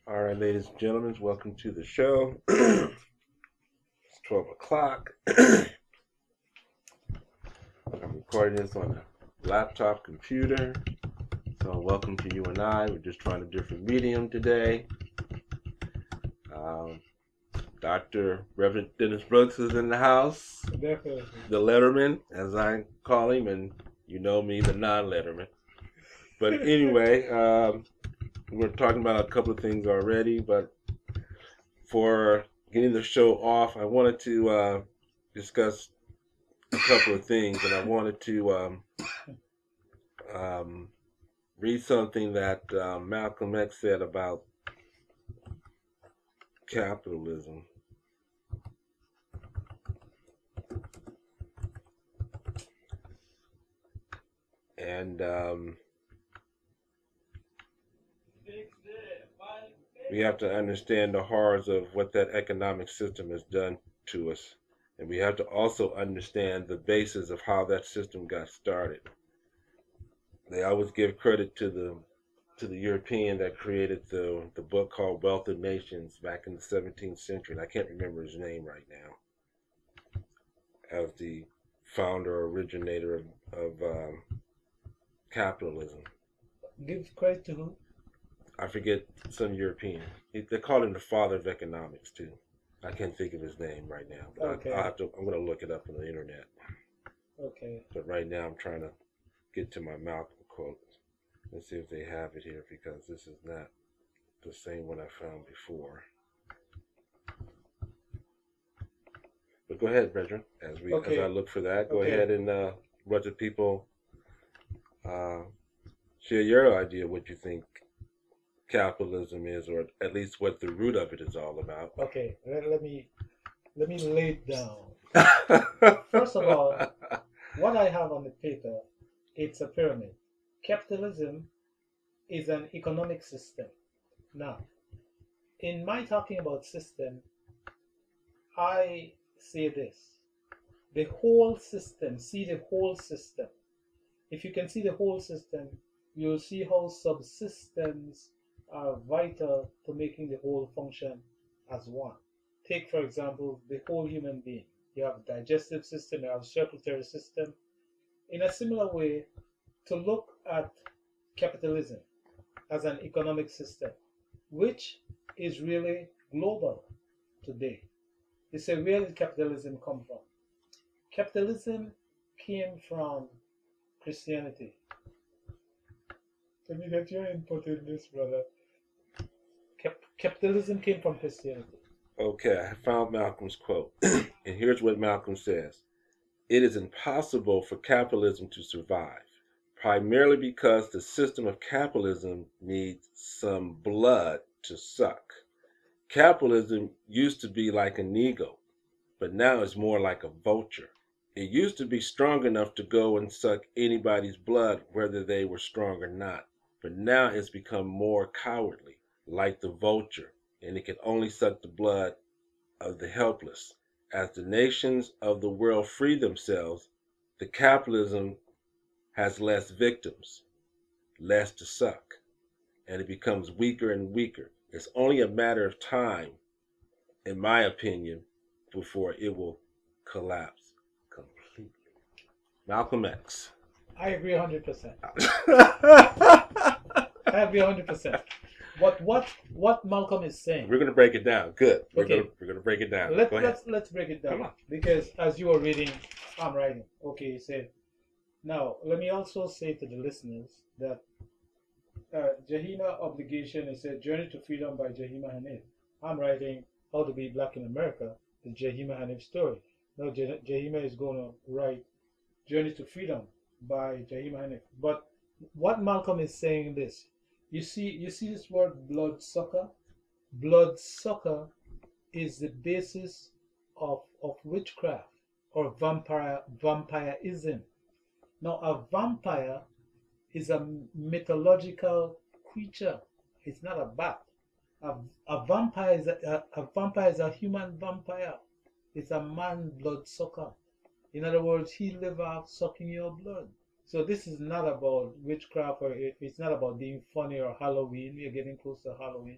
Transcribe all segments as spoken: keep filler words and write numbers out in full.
All right, ladies and gentlemen, welcome to the show. It's twelve o'clock. I'm recording this on a laptop computer. So, welcome to you and I. We're just trying a different medium today. Um, Doctor Reverend Dennis Brooks is in the house. Definitely. The letterman, as I call him, and you know me, the non letterman. But anyway, um, we're talking about a couple of things already, but for getting the show off, I wanted to uh, discuss a couple of things, and I wanted to um, um, read something that uh, Malcolm X said about capitalism. And um, we have to understand the horrors of what that economic system has done to us. And we have to also understand the basis of how that system got started. They always give credit to the to the European that created the the book called Wealth of Nations back in the seventeenth century. And I can't remember his name right now, as the founder or originator of, of um, capitalism. Give credit to who? I forget, some European. They call him the father of economics too. I can't think of his name right now, but Okay. I, I have to. I'm going to look it up on the internet. Okay. But right now, I'm trying to get to my Malcolm quote. Let's see if they have it here, because this is not the same one I found before. But go ahead, Brethren. As we Okay. as I look for that, go Okay. ahead and uh, let the people uh, share your idea what you think capitalism is, or at least what the root of it is all about. Okay. Let, let me let me lay it down. First of all, what I have on the paper, it's a pyramid. Capitalism is an economic system. Now, in my talking about system, I say this. The whole system, see the whole system. If you can see the whole system, you'll see how subsystems are vital to making the whole function as one. Take, for example, the whole human being. You have a digestive system, you have a circulatory system. In a similar way, to look at capitalism as an economic system, which is really global today. You say, where did capitalism come from? Capitalism came from Christianity. Let me get your input in this, brother. Cap- capitalism came from Christianity. Okay, I found Malcolm's quote. And here's what Malcolm says: "It is impossible for capitalism to survive, primarily because the system of capitalism needs some blood to suck. Capitalism used to be like an eagle, but now it's more like a vulture. It used to be strong enough to go and suck anybody's blood, whether they were strong or not. But now it's become more cowardly, like the vulture, and it can only suck the blood of the helpless. As the nations of the world free themselves, the capitalism has less victims, less to suck, and it becomes weaker and weaker. It's only a matter of time, in my opinion, before it will collapse completely." Malcolm X. I agree one hundred percent. I agree one hundred percent. But what what Malcolm is saying, We're gonna break it down. Good. We're Okay. gonna we're gonna break it down. let, Go ahead. let's let's break it Come down. on. Because as you are reading, I'm writing. Okay, you said. Now, let me also say to the listeners that uh, Jahima Obligation is a Journey to Freedom by Jahima Hanif. I'm writing How to Be Black in America, the Jahima Hanif story. Now, Jah- Jahima is going to write Journey to Freedom by Jahima Hanif. But what Malcolm is saying this, you see, you see this word bloodsucker? Bloodsucker is the basis of, of witchcraft or vampire vampirism. Now, a vampire is a mythological creature. It's not a bat. A, a vampire is a, a, a vampire is a human vampire. It's a man bloodsucker. In other words, he live off sucking your blood. So this is not about witchcraft, or it, it's not about being funny or Halloween. We are getting close to Halloween.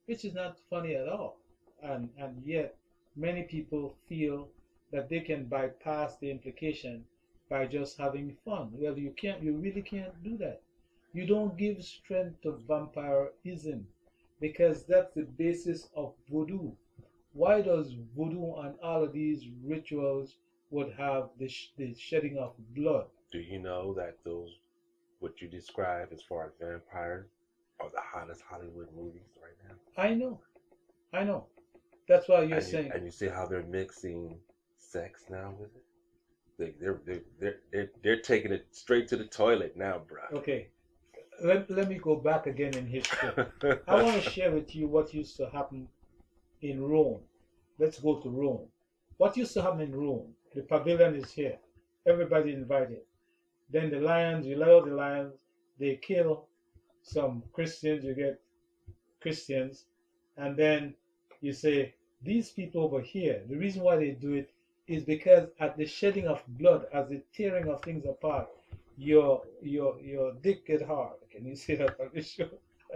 which is not funny at all. And and yet many people feel that they can bypass the implication by just having fun. Well, you can't. You really can't do that. You don't give strength to vampirism because that's the basis of voodoo. Why does voodoo and all of these rituals would have the, sh- the shedding of blood? Do you know that those, what you describe as far as vampires, are the hottest Hollywood movies right now? I know, I know. That's why you're And you, saying. and you see how they're mixing sex now with it? They, they're, they're, they're, they're, they're taking it straight to the toilet now, bro. Okay, let, let me go back again in history. I want to share with you what used to happen in Rome. Let's go to Rome. What used to happen in Rome? The pavilion is here. Everybody invited. Then the lions, you let out the lions, they kill some Christians, you get Christians, and then you say, these people over here, the reason why they do it is because at the shedding of blood, as the tearing of things apart, your your your dick get hard. Can you see that on the show?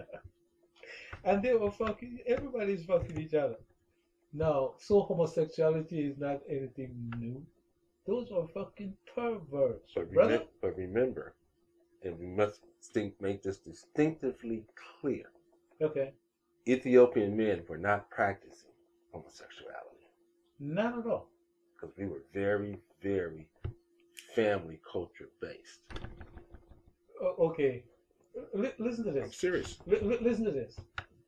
And they were fucking, everybody's fucking each other. Now, so homosexuality is not anything new. Those are fucking perverts, But, brother. remem- but remember, and we must think, make this distinctively clear, Okay, Ethiopian men were not practicing homosexuality not at all. because we were very, very family culture based. O- okay, L- listen to I'm this. serious. L- l- listen to this.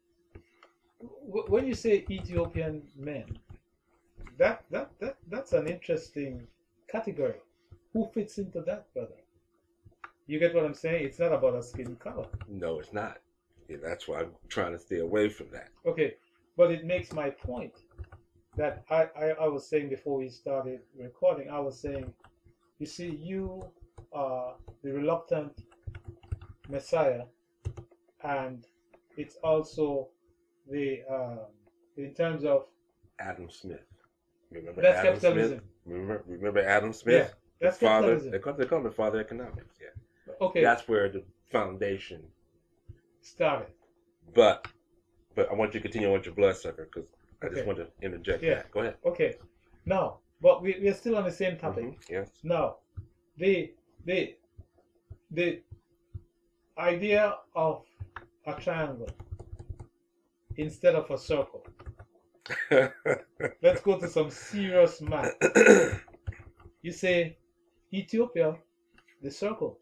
W- when you say Ethiopian men, that that that that's an interesting category. Who fits into that, brother? You get what I'm saying? It's not about a skin color. No, it's not. Yeah, that's why I'm trying to stay away from that. Okay, but it makes my point that I, I, I was saying before we started recording. I was saying, you see, you are the reluctant Messiah, and it's also the um, in terms of Adam Smith. Remember that's Adam capitalism. Smith? Remember, remember Adam Smith? Yeah, that's the father. capitalism. They call, they call him the father of economics. Yeah, Okay, that's where the foundation. started. But, but I want you to continue on your bloodsucker because I just Okay. want to interject Yeah. that. Go ahead. Okay, now, but we we're still on the same topic. Mhm, yes. Now, the the the idea of a triangle instead of a circle. Let's go to some serious math. You say Ethiopia, the circle.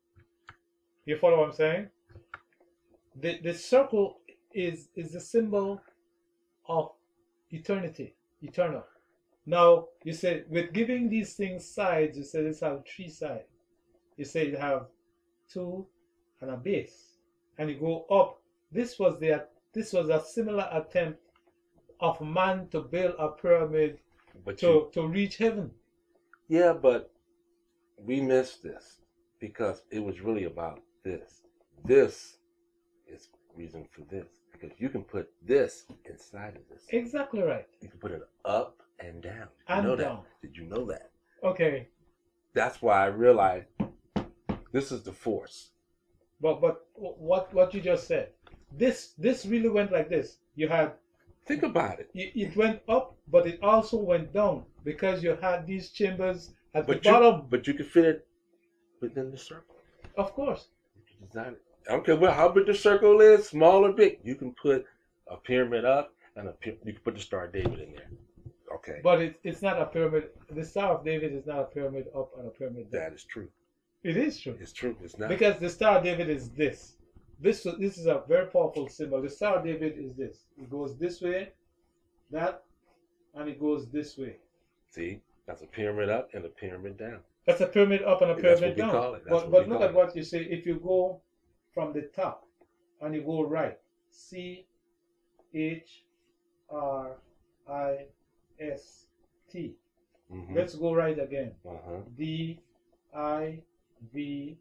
You follow what I'm saying? The the circle is is the symbol of eternity, eternal. Now you say with giving these things sides, you say this have three sides. You say you have two and a base, and you go up. This was the this was a similar attempt of man to build a pyramid But to you, to reach heaven. yeah, but we missed this because it was really about this. This is reason for this because you can put this inside of this. Exactly right. You can put it up and down. Did you And know down. that? Did you know that? Okay, That's why I realized this is the force. but but what what you just said, this this really went like this. You had Think about it. it, it went up, but it also went down because you had these chambers at But the you, bottom. but you can fit it within the circle. Of course, You can design it. I don't care what, how big the circle is, small or big. You can put a pyramid up and a py- you can put the Star of David in there. Okay, but it, it's not a pyramid. The Star of David is not a pyramid up and a pyramid down. that is true. It is true. It's true. It's not. Because the Star of David is this. This this is a very powerful symbol. The Star of David is this. It goes this way, that, and it goes this way. See, that's a pyramid up and a pyramid down. That's a pyramid up and a That's pyramid what we down. call it. That's But what but we look call at it. what you say. If you go from the top and you go right, C H R I S T. Mm-hmm. Let's go right again. Uh-huh. D I V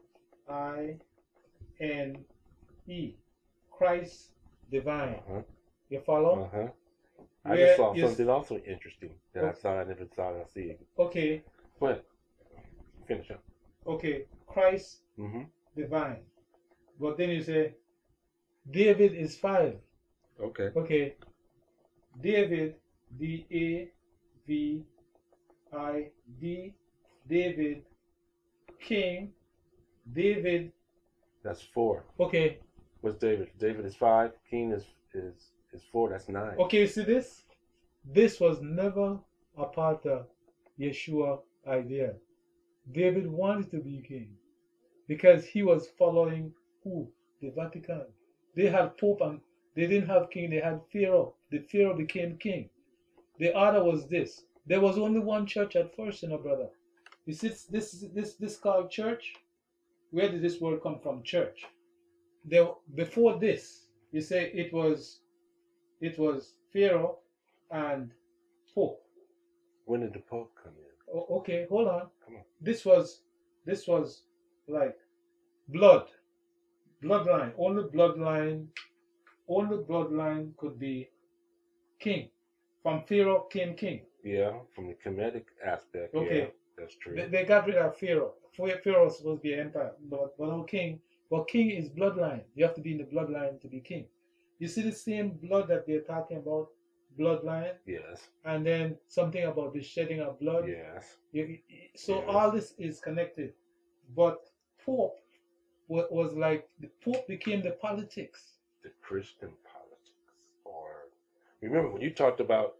I N E. Christ divine. Uh-huh. You follow? Uh-huh. I Where just saw you s- something also interesting that I Okay. thought I never thought I'd see. Okay, Go ahead. Finish up. okay. Christ Mm-hmm. divine. But then you say David is five. Okay. Okay. David, D A V I D, David, King, David. That's four. Okay. What's David? David is five. King is is is four. That's nine. Okay, you see this? This was never a part of Yeshua idea. David wanted to be king because he was following who? The Vatican. They had Pope and they didn't have king, they had Pharaoh. The Pharaoh became king. The other was this. There was only one church at first, you know, brother. You see this this this called church? Where did this word come from? Church. There before this, you say it was it was Pharaoh and Pope. When did the Pope come in? O- okay, hold on. Come on. This was this was like blood, bloodline. Only bloodline, only bloodline could be king. From Pharaoh came king. Yeah, from the Kemetic aspect. Okay. Yeah, that's true. They, they got rid of Pharaoh. Pharaoh was supposed to be an empire, but but no king. But king is bloodline. You have to be in the bloodline to be king. You see the same blood that they're talking about, bloodline, Yes. and then something about the shedding of blood. Yes. You- you- so Yes. all this is connected. But Pope wa- was like the Pope became the politics. The Christian politics, or remember when you talked about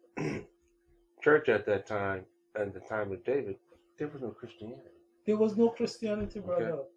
church at that time, at the time of David, there was no Christianity, There was no Christianity, brother. Okay.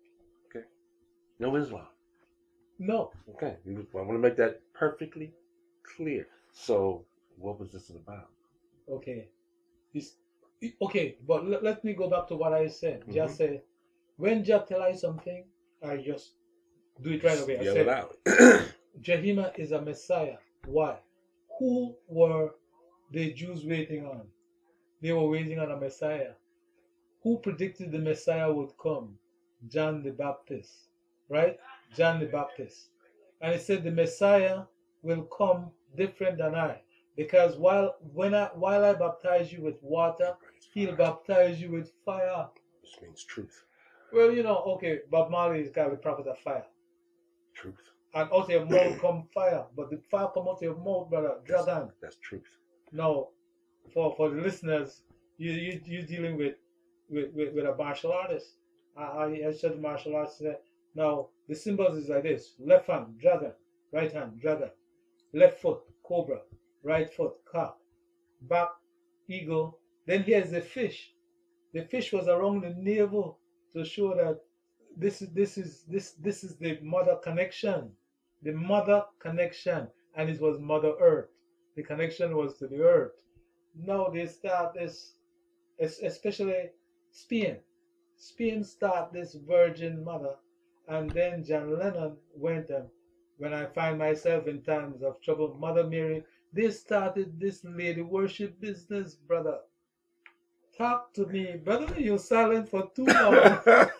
no Islam. No. Okay, I want to make that perfectly clear. So, what was this about? Okay. It's, okay, but let, let me go back to what I said. Mm-hmm. Just say, when Jah tell I something, I just do it right away. I Yell said, it out. Jehima is a Messiah. Why? Who were the Jews waiting on? They were waiting on a Messiah. Who predicted the Messiah would come? John the Baptist. Right? John the Baptist. And he said the Messiah will come different than I. Because while when I while I baptize you with water, he'll baptize you with fire. Which means truth. Well, you know, okay, Bob Marley is got the prophet of fire. Truth. And out of your mouth come fire. But the fire come out of your mouth, brother. Dragon. That's truth. Now, for for the listeners, you you you dealing with with, with, with a martial artist. I I, I said martial artist. Now the symbols is like this: left hand dragon, right hand dragon, left foot cobra, right foot cock, back eagle. Then here's the fish. The fish was around the navel to show that this is this is this this is the mother connection, the mother connection, and it was Mother Earth. The connection was to the earth. Now they start this, especially Spain. Spain start this Virgin Mother, and then John Lennon went and when I find myself in times of trouble, Mother Mary, they started this lady worship business, brother. Talk to me, brother. You're silent for too long.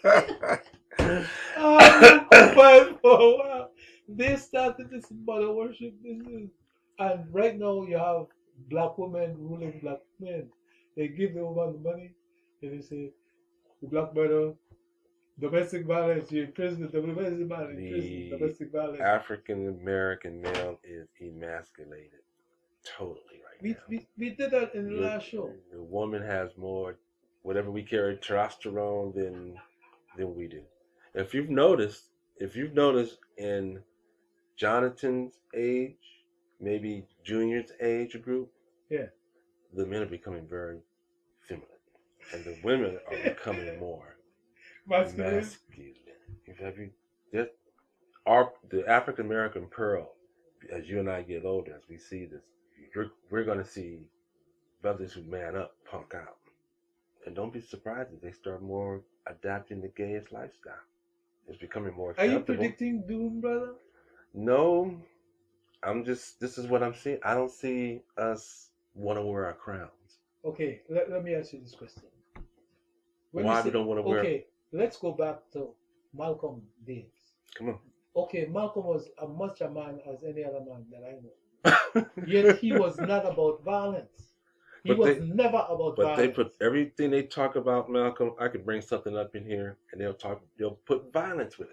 Oh, quiet for a while. They started this mother worship business, and right now you have black women ruling black men. They give the woman the money, and they say, "The black mother, domestic violence. You're in prison. Domestic violence. In prison. Domestic violence." African American male is emasculated totally right We, now. we, we did that in the The- last show. The woman has more, whatever we carry, testosterone than than we do. If you've noticed, if you've noticed in Jonathan's age, maybe Junior's age group, Yeah. the men are becoming very feminine, and the women are becoming more Masculine. masculine. If have you, this, our the African American pearl, as you and I get older, as we see this, we're, we're going to see brothers who man up, punk out, and don't be surprised if they start more adapting the gayish lifestyle. It's becoming more Are you acceptable. predicting doom, brother? No, I'm just. This is what I'm seeing. I don't see us want to wear our crowns. Okay, let, let me ask you this question. When Why you we say- don't want to wear? Okay, let's go back to Malcolm days. Come on. Okay, Malcolm was as much a man as any other man that I know. Yet he was not about violence. He But was they- never about But violence. they put everything they talk about Malcolm. I could bring something up in here, and they'll talk. They'll put violence with it.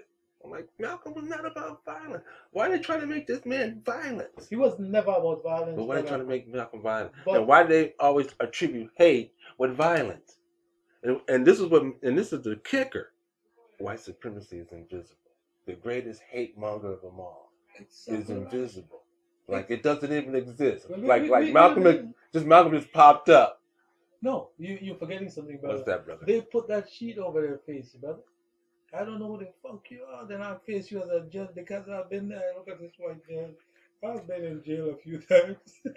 I'm like, Malcolm was not about violence. Why are they trying to make this man violent? He was never about violence. But why are they brother. trying to make Malcolm violent? But- and why do they always attribute hate with violence? And, and this is what, and this is the kicker. White supremacy is invisible. The greatest hate monger of them all Exactly is right. invisible. Like it doesn't even exist. Well, we- like we- like we- Malcolm, we- is- just Malcolm just popped up. No, you you're forgetting something, brother. What's that, brother? They put that sheet over their face, brother. I don't know who the fuck you are. Then I face you as a judge because I've been there. Look at this white man. I've been in jail a few times.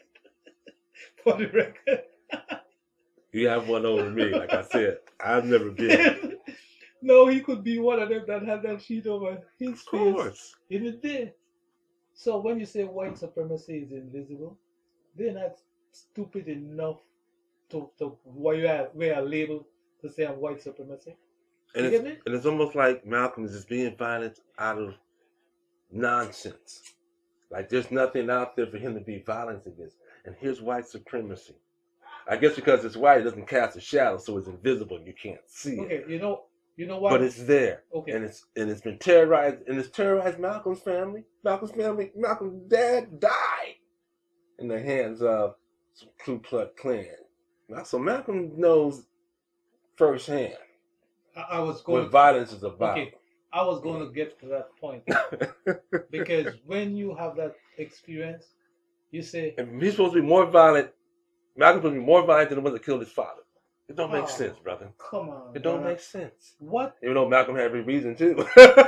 For the record. You have one over me, like I said. I've never been. No, he could be one of them that had that sheet over his Of face. course. In the day. So when you say white supremacy is invisible, they're not stupid enough to to wear wear a label to say I'm white supremacy. And You it's, get me? and it's almost like Malcolm is just being violent out of nonsense. Like there's nothing out there for him to be violent against. And here's white supremacy. I guess because it's white, it doesn't cast a shadow, so it's invisible and you can't see it. Okay, you know you know what? But it's there. Okay. And it's and it's been terrorized and it's terrorized Malcolm's family. Malcolm's family, Malcolm's dad died in the hands of some Ku Klux Klan. Now, so Malcolm knows firsthand I, I was going what violence is about. Okay, I was going to get to that point because when you have that experience, you say, And he's supposed to be more violent. Malcolm's supposed to be more violent than the one that killed his father. It don't make Oh. sense, brother. "Come on, It don't brother. make sense. What?" Even though Malcolm had every reason to.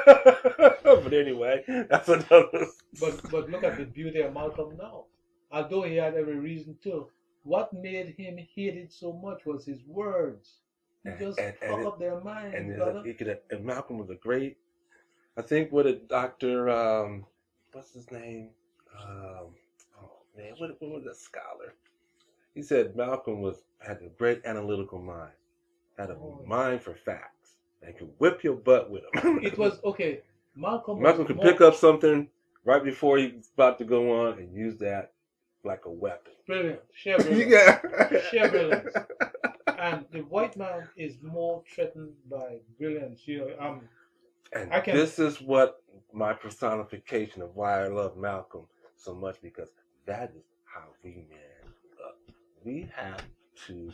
But anyway, that's another. But but look at the beauty of Malcolm now. Although he had every reason to, what made him hate it so much was his words. He And- just and- fuck and it- up their minds, And, brother. he could have, and Malcolm was a great. I think what a doctor. Um, what's his name? Um, oh man, what, what was that scholar? He said Malcolm was had a great analytical mind, had a Oh. mind for facts, and could whip your butt with him. It was okay. Malcolm. Malcolm was could more- pick up something right before he's about to go on and use that like a weapon. Brilliant. Share brilliant. Yeah. Sheer brilliance. And the white man is more threatened by brilliance. You know, um, And I can- this is what my personification of why I love Malcolm so much, because that is how we man up. We have to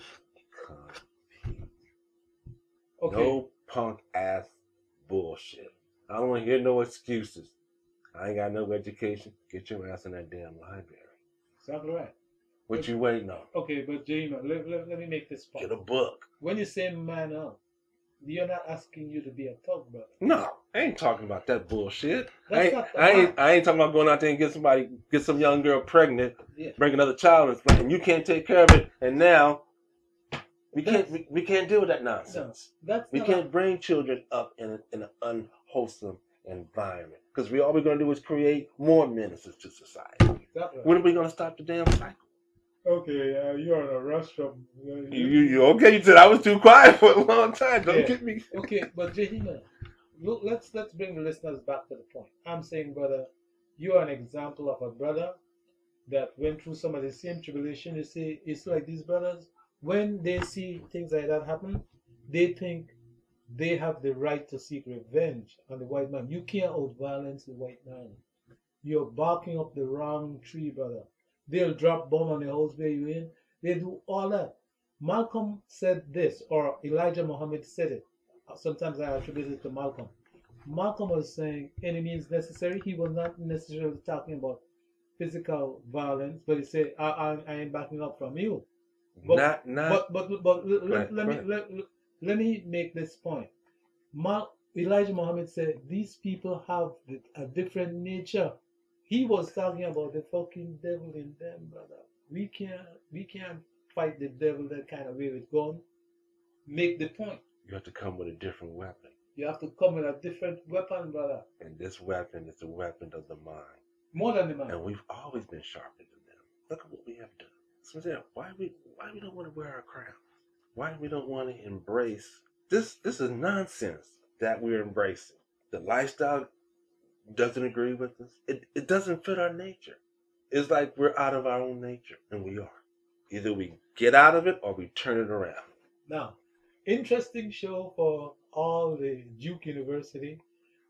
compete. okay. No punk ass bullshit. I don't want to hear no excuses. I ain't got no education. Get your ass in that damn library. Exactly right. What you waiting on? Okay, but Jamie, let, let, let me make this point. Get a book. When you say man up, you're not asking you to be a thug, brother. No, I ain't talking about that bullshit. I That's ain't, not the I ain't, line. I ain't talking about going out there and get somebody, get some young girl pregnant, Yeah. bring another child and it's- and you can't take care of it, and now we That's- can't, we, we can't deal with that nonsense. That's We not can't bring children up in, a, in an unwholesome environment because we all we're gonna do is create more menaces to society. exactly right. When are we gonna stop the damn cycle? Okay, uh, you're in a rush from. Uh, You, you, you okay? You said I was too quiet for a long time. Don't Yeah. get me. Okay, but Jahima, look, let's let's bring the listeners back to the point. I'm saying, brother, you are an example of a brother that went through some of the same tribulation. You see, it's like these brothers, when they see things like that happen, they think they have the right to seek revenge on the white man. You can't out violence the white man. You're barking up the wrong tree, brother. They'll drop bomb on the house where you in. They do all that. Malcolm said this, or Elijah Muhammad said it. Sometimes I attribute it to Malcolm. Malcolm was saying any means necessary. He was not necessarily talking about physical violence, but he said, I, I, I ain't backing up from you. But, not, not. but, but, but let, Right, let, me, right. let, let me make this point. Mal, Elijah Muhammad said these people have a different nature. He was talking about the fucking devil in them, brother. We can't, we can't fight the devil that kind of way with gun. Make the point. you have to come with a different weapon, You have to come with a different weapon, brother. and this weapon is the weapon of the mind. More than the man. And we've always been sharper than them. Look at what we have done. So yeah, why we why we don't want to wear our crowns? Why we don't want to embrace this? This is nonsense that we're embracing. The lifestyle doesn't agree with us. It it doesn't fit our nature. It's like we're out of our own nature, and we are. Either we get out of it or we turn it around. Now, interesting show for all the Duke University.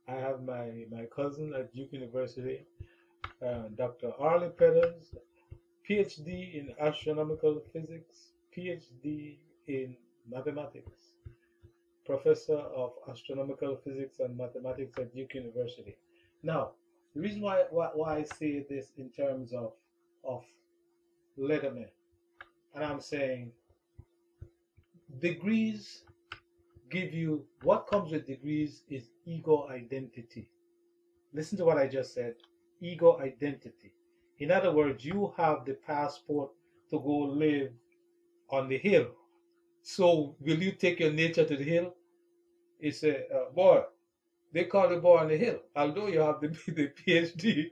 I have my, my cousin at Duke University, uh, Doctor Arlie Peters, PhD in astronomical physics, PhD in mathematics, professor of astronomical physics and mathematics at Duke University. Now, the reason why, why, why I say this in terms of, of letterman, and I'm saying degrees give you, what comes with degrees is ego identity. Listen to what I just said, ego identity. In other words, you have the passport to go live on the hill. So will you take your nature to the hill? He said, uh, boy, they call the boy on the hill, although you have the, the PhD.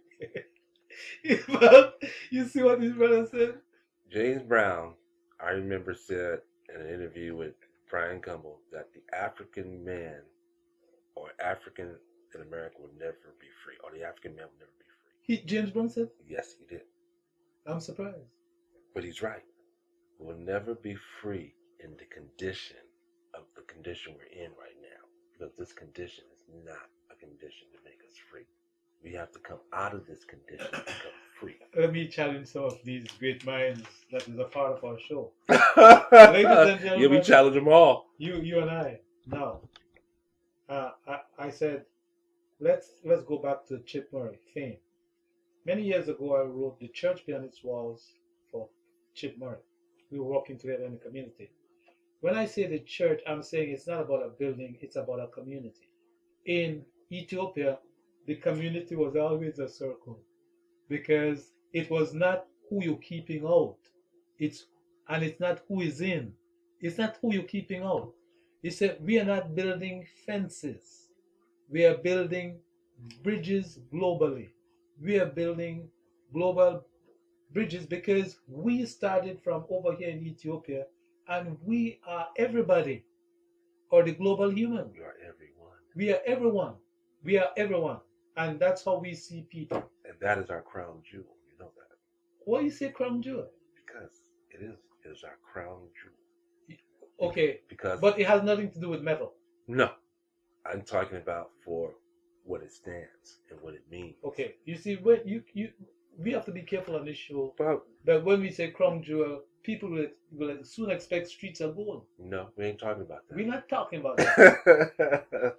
But you see what this brother said? James Brown, I remember, said in an interview with Brian Gumbel that the African man or African in America will never be free, or the African man will never be free. He, James Brown said? Yes, he did. I'm surprised. But he's right. We'll never be free in the condition of the condition we're in right now, because this condition is not a condition to make us free. We have to come out of this condition to become free. Let me challenge some of these great minds that is a part of our show. Ladies and gentlemen, yeah, we challenge them all. You, you and I. Now, uh, I, I said, let's let's go back to Chip Murray, fame. Many years ago, I wrote The Church Behind Its Walls for Chip Murray. We were working together in the community. When I say the church, I'm saying it's not about a building, it's about a community. In Ethiopia, the community was always a circle because it was not who you're keeping out. It's and it's not who is in. It's not who you're keeping out. He said, we are not building fences. We are building bridges globally. We are building global bridges because we started from over here in Ethiopia and we are everybody, or the global human. You are everyone. We are everyone. We are everyone. And that's how we see people. And that is our crown jewel. You know that. Why you say crown jewel? Because it is, it is our crown jewel. Okay. Because, but it has nothing to do with metal. No. I'm talking about for what it stands and what it means. Okay. You see, when you, you we have to be careful on this show. But, but when we say crown jewel, people will, will soon expect streets of gold. No, we ain't talking about that. We're not talking about that.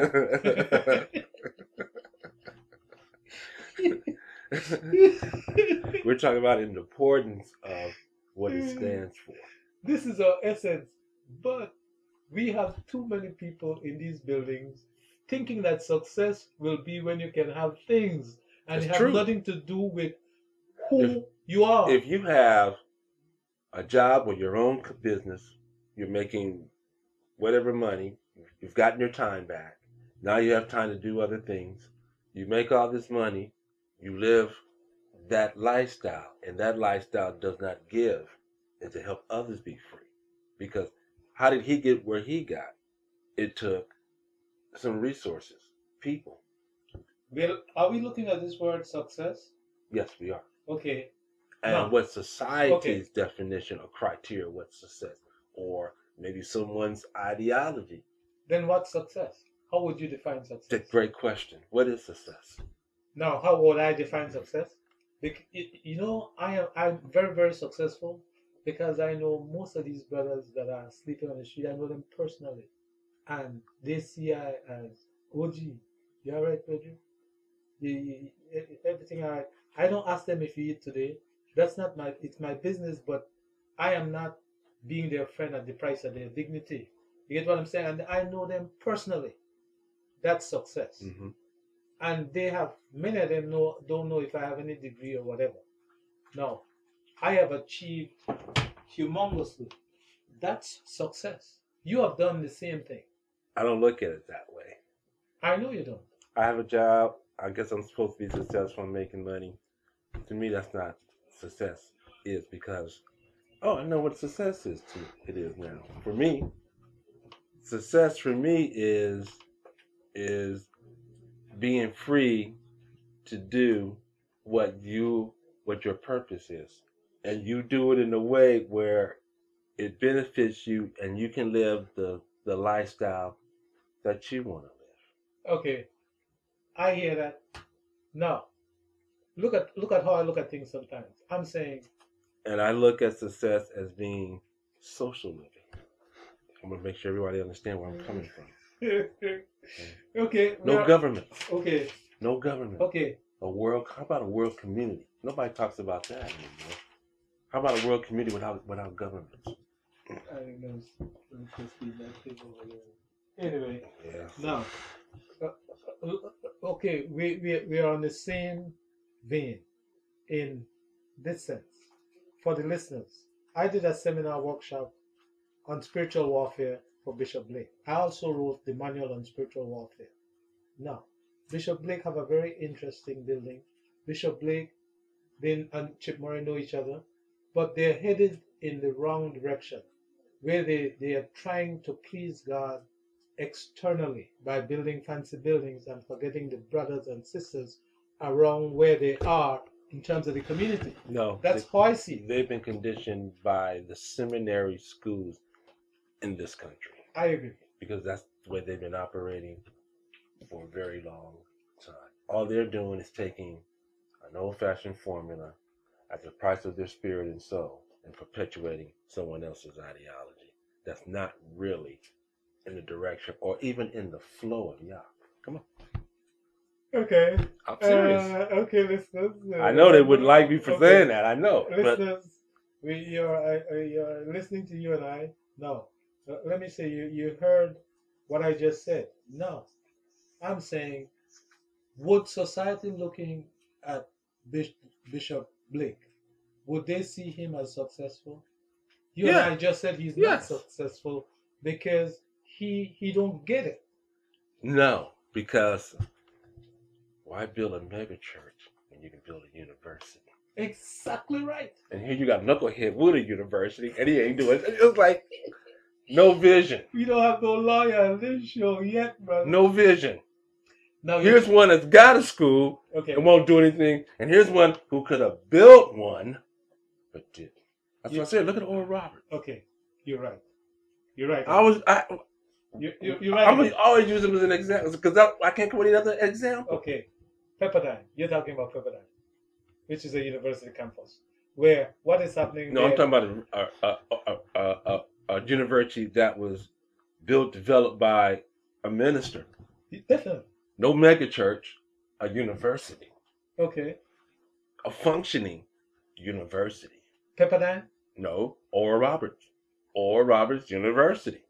We're talking about the importance of what it stands for. This is our essence. But we have too many people in these buildings thinking that success will be when you can have things. And it's it has true. nothing to do with who if, you are. If you have a job or your own business, you're making whatever money, you've gotten your time back, now you have time to do other things, you make all this money, you live that lifestyle, and that lifestyle does not give and to help others be free. Because how did he get where he got? It took some resources, people. Well, are we looking at this word success? Yes, we are. Okay. And no. what society's okay. definition or criteria, what's success? Or maybe someone's ideology. Then what's success? How would you define success? That's a great question. What is success? Now, how would I define success? Because, you know, I am I'm very, very successful because I know most of these brothers that are sleeping on the street. I know them personally. And they see I as, O G, you all right, Pedro? You, you, everything all right. I don't ask them if you eat today. That's not my, it's my business, but I am not being their friend at the price of their dignity. You get what I'm saying? And I know them personally. That's success. Mm-hmm. And they have, many of them know, don't know if I have any degree or whatever. No, I have achieved humongously. That's success. You have done the same thing. I don't look at it that way. I know you don't. I have a job. I guess I'm supposed to be successful in making money. To me, that's not success. Is because, oh, I know what success is to it is now. For me, success for me is is being free to do what you what your purpose is, and you do it in a way where it benefits you, and you can live the the lifestyle that you want to live. Okay, I hear that. No. Look at look at how I look at things sometimes. I'm saying And I look at success as being social living. I'm gonna make sure everybody understand where I'm coming from. okay. No are, government. Okay. No government. Okay. A world. How about a world community? Nobody talks about that anymore. How about a world community without without government? I think that's just be that thing over there. Anyway. Yeah. Now. Uh, okay, we, we we are on the same vein in this sense. For the listeners, I did a seminar workshop on spiritual warfare for Bishop Blake. I also wrote the manual on spiritual warfare. Now, Bishop Blake have a very interesting building. Bishop Blake then and Chip Murray know each other, but they're headed in the wrong direction, where they, they are trying to please God externally by building fancy buildings and forgetting the brothers and sisters around where they are in terms of the community. No. That's they, how I see it. They've been conditioned by the seminary schools in this country. I agree. Because that's the way they've been operating for a very long time. All they're doing is taking an old-fashioned formula at the price of their spirit and soul and perpetuating someone else's ideology. That's not really in the direction or even in the flow of Yah. Come on. Okay. I'm serious. Uh, okay, listeners. Uh, I know they wouldn't like me for okay. saying that. I know. Listeners, we you're, uh, you're listening to you and I. No. Uh, let me say, you, you heard what I just said. No. I'm saying, would society looking at Bishop Blake, would they see him as successful? You yeah. and I just said he's yes. not successful because he he don't get it. No, because why build a mega church when you can build a university? Exactly right. And here you got Knucklehead with a university, and he ain't doing it. It's like no vision. We don't have no lawyer on this show yet, brother. No vision. Now here's one that's got a school okay. and won't do anything, and here's one who could have built one but didn't. That's you, what I said. Look at Oral Roberts. Okay, you're right. You're right. I was I. You're, you're, you're right. I'm gonna always use him as an example because I, I can't come with another example. Okay, Pepperdine. You're talking about Pepperdine, which is a university campus. Where what is happening? No, there? I'm talking about a a, a, a, a a university that was built, developed by a minister. Definitely. No mega church, a university. Okay. A functioning university. Pepperdine? No, Oral Roberts. Oral Roberts University.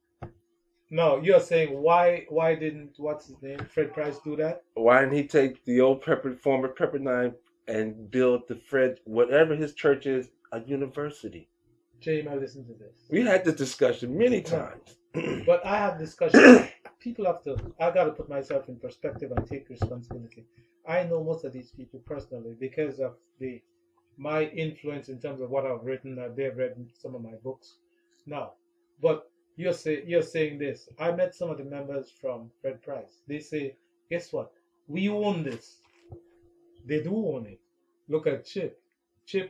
No, you're saying why why didn't what's his name Fred Price do that? Why didn't he take the old Pepper, former Pepperdine and build the Fred whatever his church is a university? Jay, you might listen to this. We had this discussion many times. But I have discussions. People have to. I got to put myself in perspective and take responsibility. I know most of these people personally because of the my influence in terms of what I've written. Uh, they've read some of my books. Now, but you're say you're saying this. I met some of the members from Fred Price. They say, guess what? We own this. They do own it. Look at Chip. Chip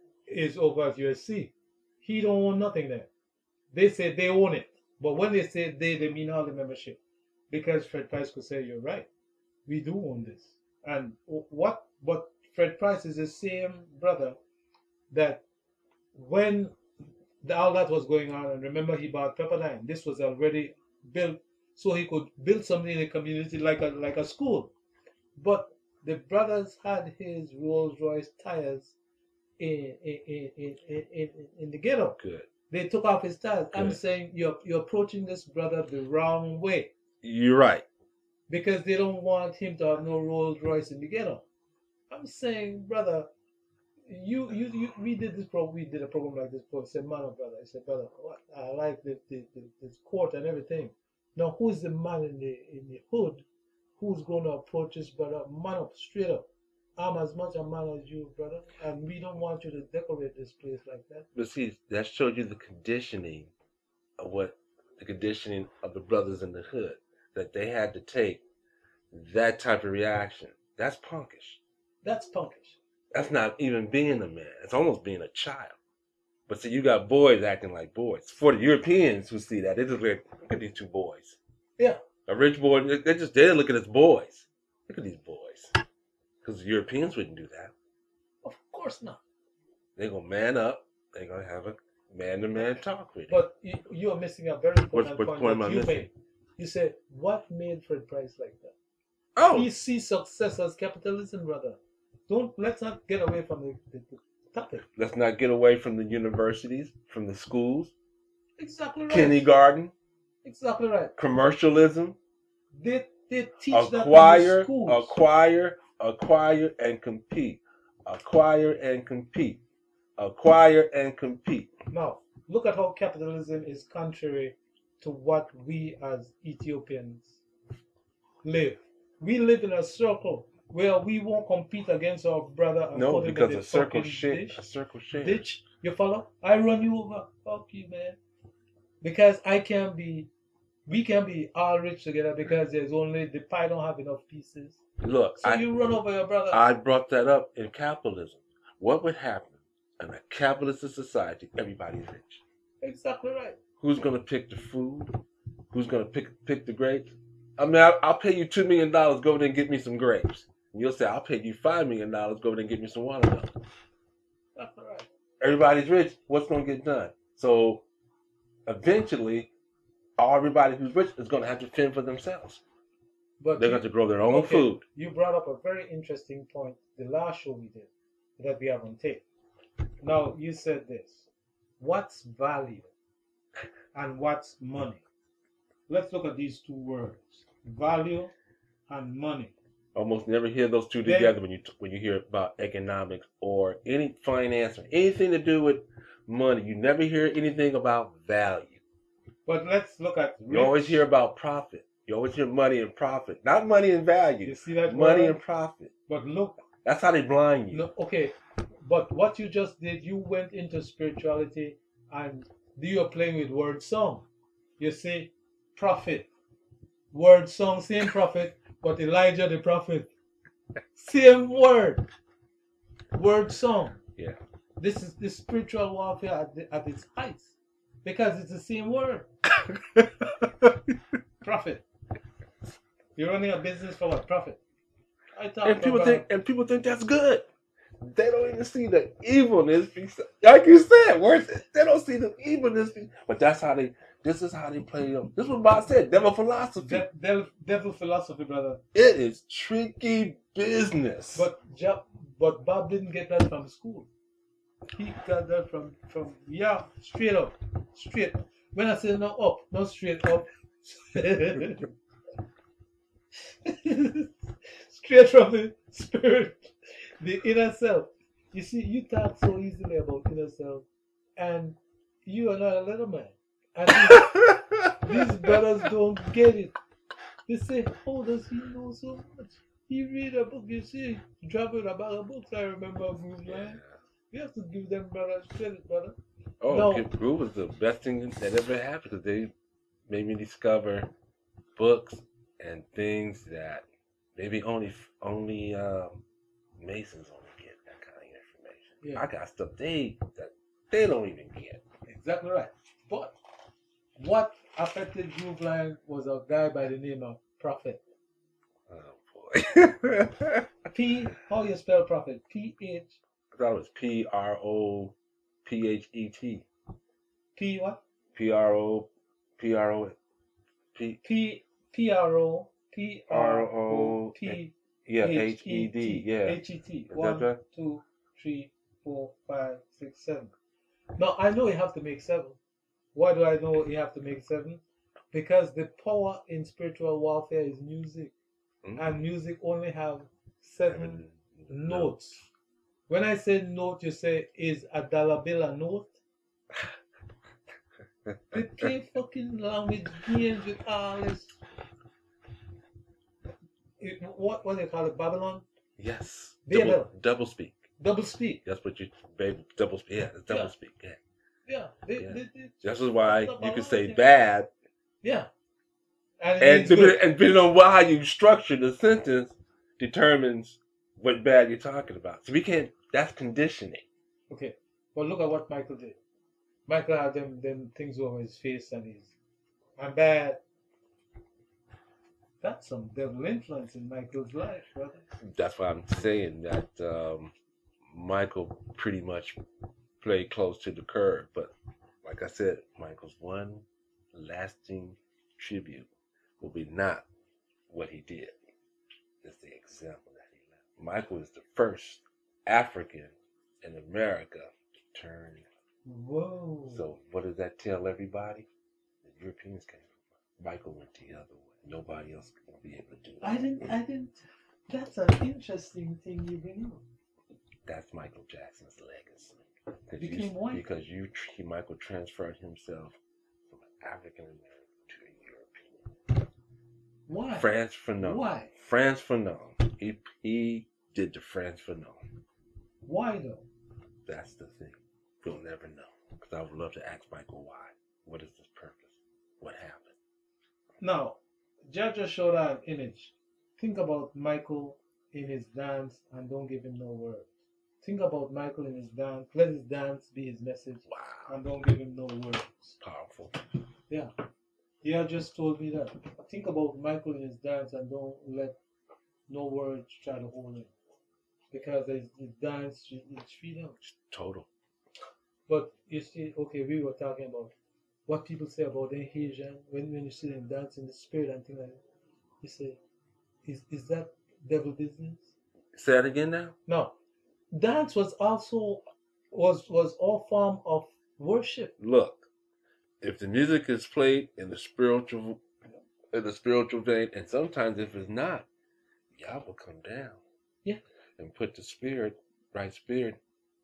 is over at U S C. He don't own nothing there. They say they own it. But when they say they, they mean all the membership. Because Fred Price could say, you're right. We do own this. And what, but Fred Price is the same brother that when the, all that was going on, and remember he bought Pepperdine, this was already built so he could build something in the community like a, like a school. But the brothers had his Rolls Royce tires in, in, in, in, in, in the ghetto. Good. They took off his tires. Good. I'm saying you're you're approaching this brother the wrong way. You're right. Because they don't want him to have no Rolls Royce in the ghetto. I'm saying, brother, you you, you we did this program. We did a program like this before. I said, man, brother. I said, brother, what? I like the, the, the this court and everything. Now, who's the man in the in the hood who's going to approach this brother? Man up, straight up. I'm as much a man as you, brother, and we don't want you to decorate this place like that. But see, that showed you the conditioning of what the conditioning of the brothers in the hood, that they had to take that type of reaction. That's punkish. That's punkish. That's not even being a man. It's almost being a child. But see, you got boys acting like boys. For the Europeans who see that, they just like, look at these two boys. Yeah. A rich boy, they just they look at as boys. Look at these boys. Because the Europeans wouldn't do that. Of course not. They're going to man up. They're going to have a man-to-man talk with you. But you, you are missing a very important What- what point, point am that I you missing? made. You said, what made Fred Price like that? Oh, He sees success as capitalism, brother. Don't let's not get away from the, the, the topic. let's not get away from the universities, from the schools, Exactly right. kindergarten, Exactly right. commercialism, They they teach that in the acquire, schools. acquire, acquire, and compete. Acquire and compete. Acquire and compete. Now, look at how capitalism is contrary to what we as Ethiopians live. We live in a circle where we won't compete against our brother. And No, put him in because the a circle fucking share. ditch. A circle share. Ditch, you follow? I run you over. Fuck you, man. Because I can be, we can be all rich together because there's only, the pie don't have enough pieces. Look, So I, you run over your brother. I brought that up in capitalism. What would happen in a capitalist society? Everybody's rich. Exactly right. Who's going to pick the food? Who's going to pick pick the grapes? I mean, I'll, I'll pay you two million dollars. Go over there and get me some grapes. And you'll say, I'll pay you five million dollars. Go over there and get me some watermelon. That's right. Everybody's rich. What's going to get done? So eventually, all everybody who's rich is going to have to fend for themselves. But They're you, going to grow their own okay, food. you brought up a very interesting point the last show we did that we have on tape. Now, you said this. What's value and what's money? Let's look at these two words. Value and money. Almost never hear those two They- together when you when you hear about economics or any finance or anything to do with money. You never hear anything about value. But let's look at rich. You always hear about profit. You always hear money and profit, not money and value. You see that Money word? and profit. But look, That's how they blind you. no, okay. But what you just did, you went into spirituality and you are playing with word song. You say prophet. Word song, same prophet, but Elijah the prophet. Same word. Word song. Yeah. This is the spiritual warfare at, the, at its height. Because it's the same word. Prophet. You're running a business for what? Profit. I thought And people about- think and people think that's good. They don't even see the evilness. Like you said, words. They don't see the evilness. But that's how they. This is how they play them. This is what Bob said. Devil philosophy. De- devil, devil philosophy, brother. It is tricky business. But Ja- but Bob didn't get that from school. He got that from from yeah, straight up, straight. When I say no up, not straight up. Straight from the spirit, the inner self. You see, you talk so easily about inner self, and you are not a little man. And these, these brothers don't get it. They say, "How does he know so much? He read a book. You see, drop with a bag of books." I remember Groove Line. We have to give them brothers credit, brother. Oh, No. Kid Groove was the best thing that ever happened because they made me discover books and things that maybe only only um, Masons only get that kind of information. Yeah. I got stuff they that they don't even get. Exactly right. But what affected Groove Line was a guy by the name of Prophet. Oh boy. P, how you spell Prophet? P H I thought it was P R O P H E T. P what? P R O P R O P P P R O P R O P yeah H H E D yeah. H E T. that One, right? two, three, four, five, six, seven. Now I know you have to make seven. Why do I know you have to make seven? Because the power in spiritual warfare is music, Mm. and music only have seven Seven notes. When I say note, you say, is a dollar bill a note? They play fucking language games with all this. It, what what do they call it? Babylon? Yes. Babel. Double, double speak. Double speak. That's what you baby double speak. Yeah, it's double Yeah. speak. Yeah. Yeah. They, Yeah. They, they, This is why That's you about can say right. bad, yeah. And, it and means depending, good. and depending on how you structure the sentence determines what bad you're talking about. So we can't. That's conditioning. Okay. Well, look at what Michael did. Michael had them, them things over his face and his, I'm bad. that's some devil influence in Michael's life, brother. That's why I'm saying that um, Michael pretty much played close to the curve. But like I said, Michael's one lasting tribute will be not what he did. It's the example that he left. Michael is the first African in America to turn. Whoa. So what does that tell everybody? The Europeans came from. Michael went the other way. Nobody else will be able to do that. I didn't. I didn't. That's an interesting thing you bring up. That's Michael Jackson's legacy. Because Became you, white. because you, he, Michael transferred himself from an African American to a European. Why? France Fanon. Why? France Fanon. He he did the France Fanon. Why though? That's the thing. We'll never know. Because I would love to ask Michael why. What is his purpose? What happened? Now, Judge just showed an image. Think about Michael in his dance and don't give him no words. Think about Michael in his dance. Let his dance be his message Wow. and don't give him no words. Powerful. Yeah. Yeah, just told me that. Think about Michael in his dance and don't let no words try to hold him. Because his, his dance is freedom. Total. But you see, okay, we were talking about what people say about the Asian when, when you see them dance in the spirit and things like that. You say, is, is that devil business? Say that again now? No. Dance was also was was all form of worship. Look, if the music is played in the spiritual in the spiritual vein, and sometimes if it's not, y'all will come down. Yeah. And put the spirit, right spirit,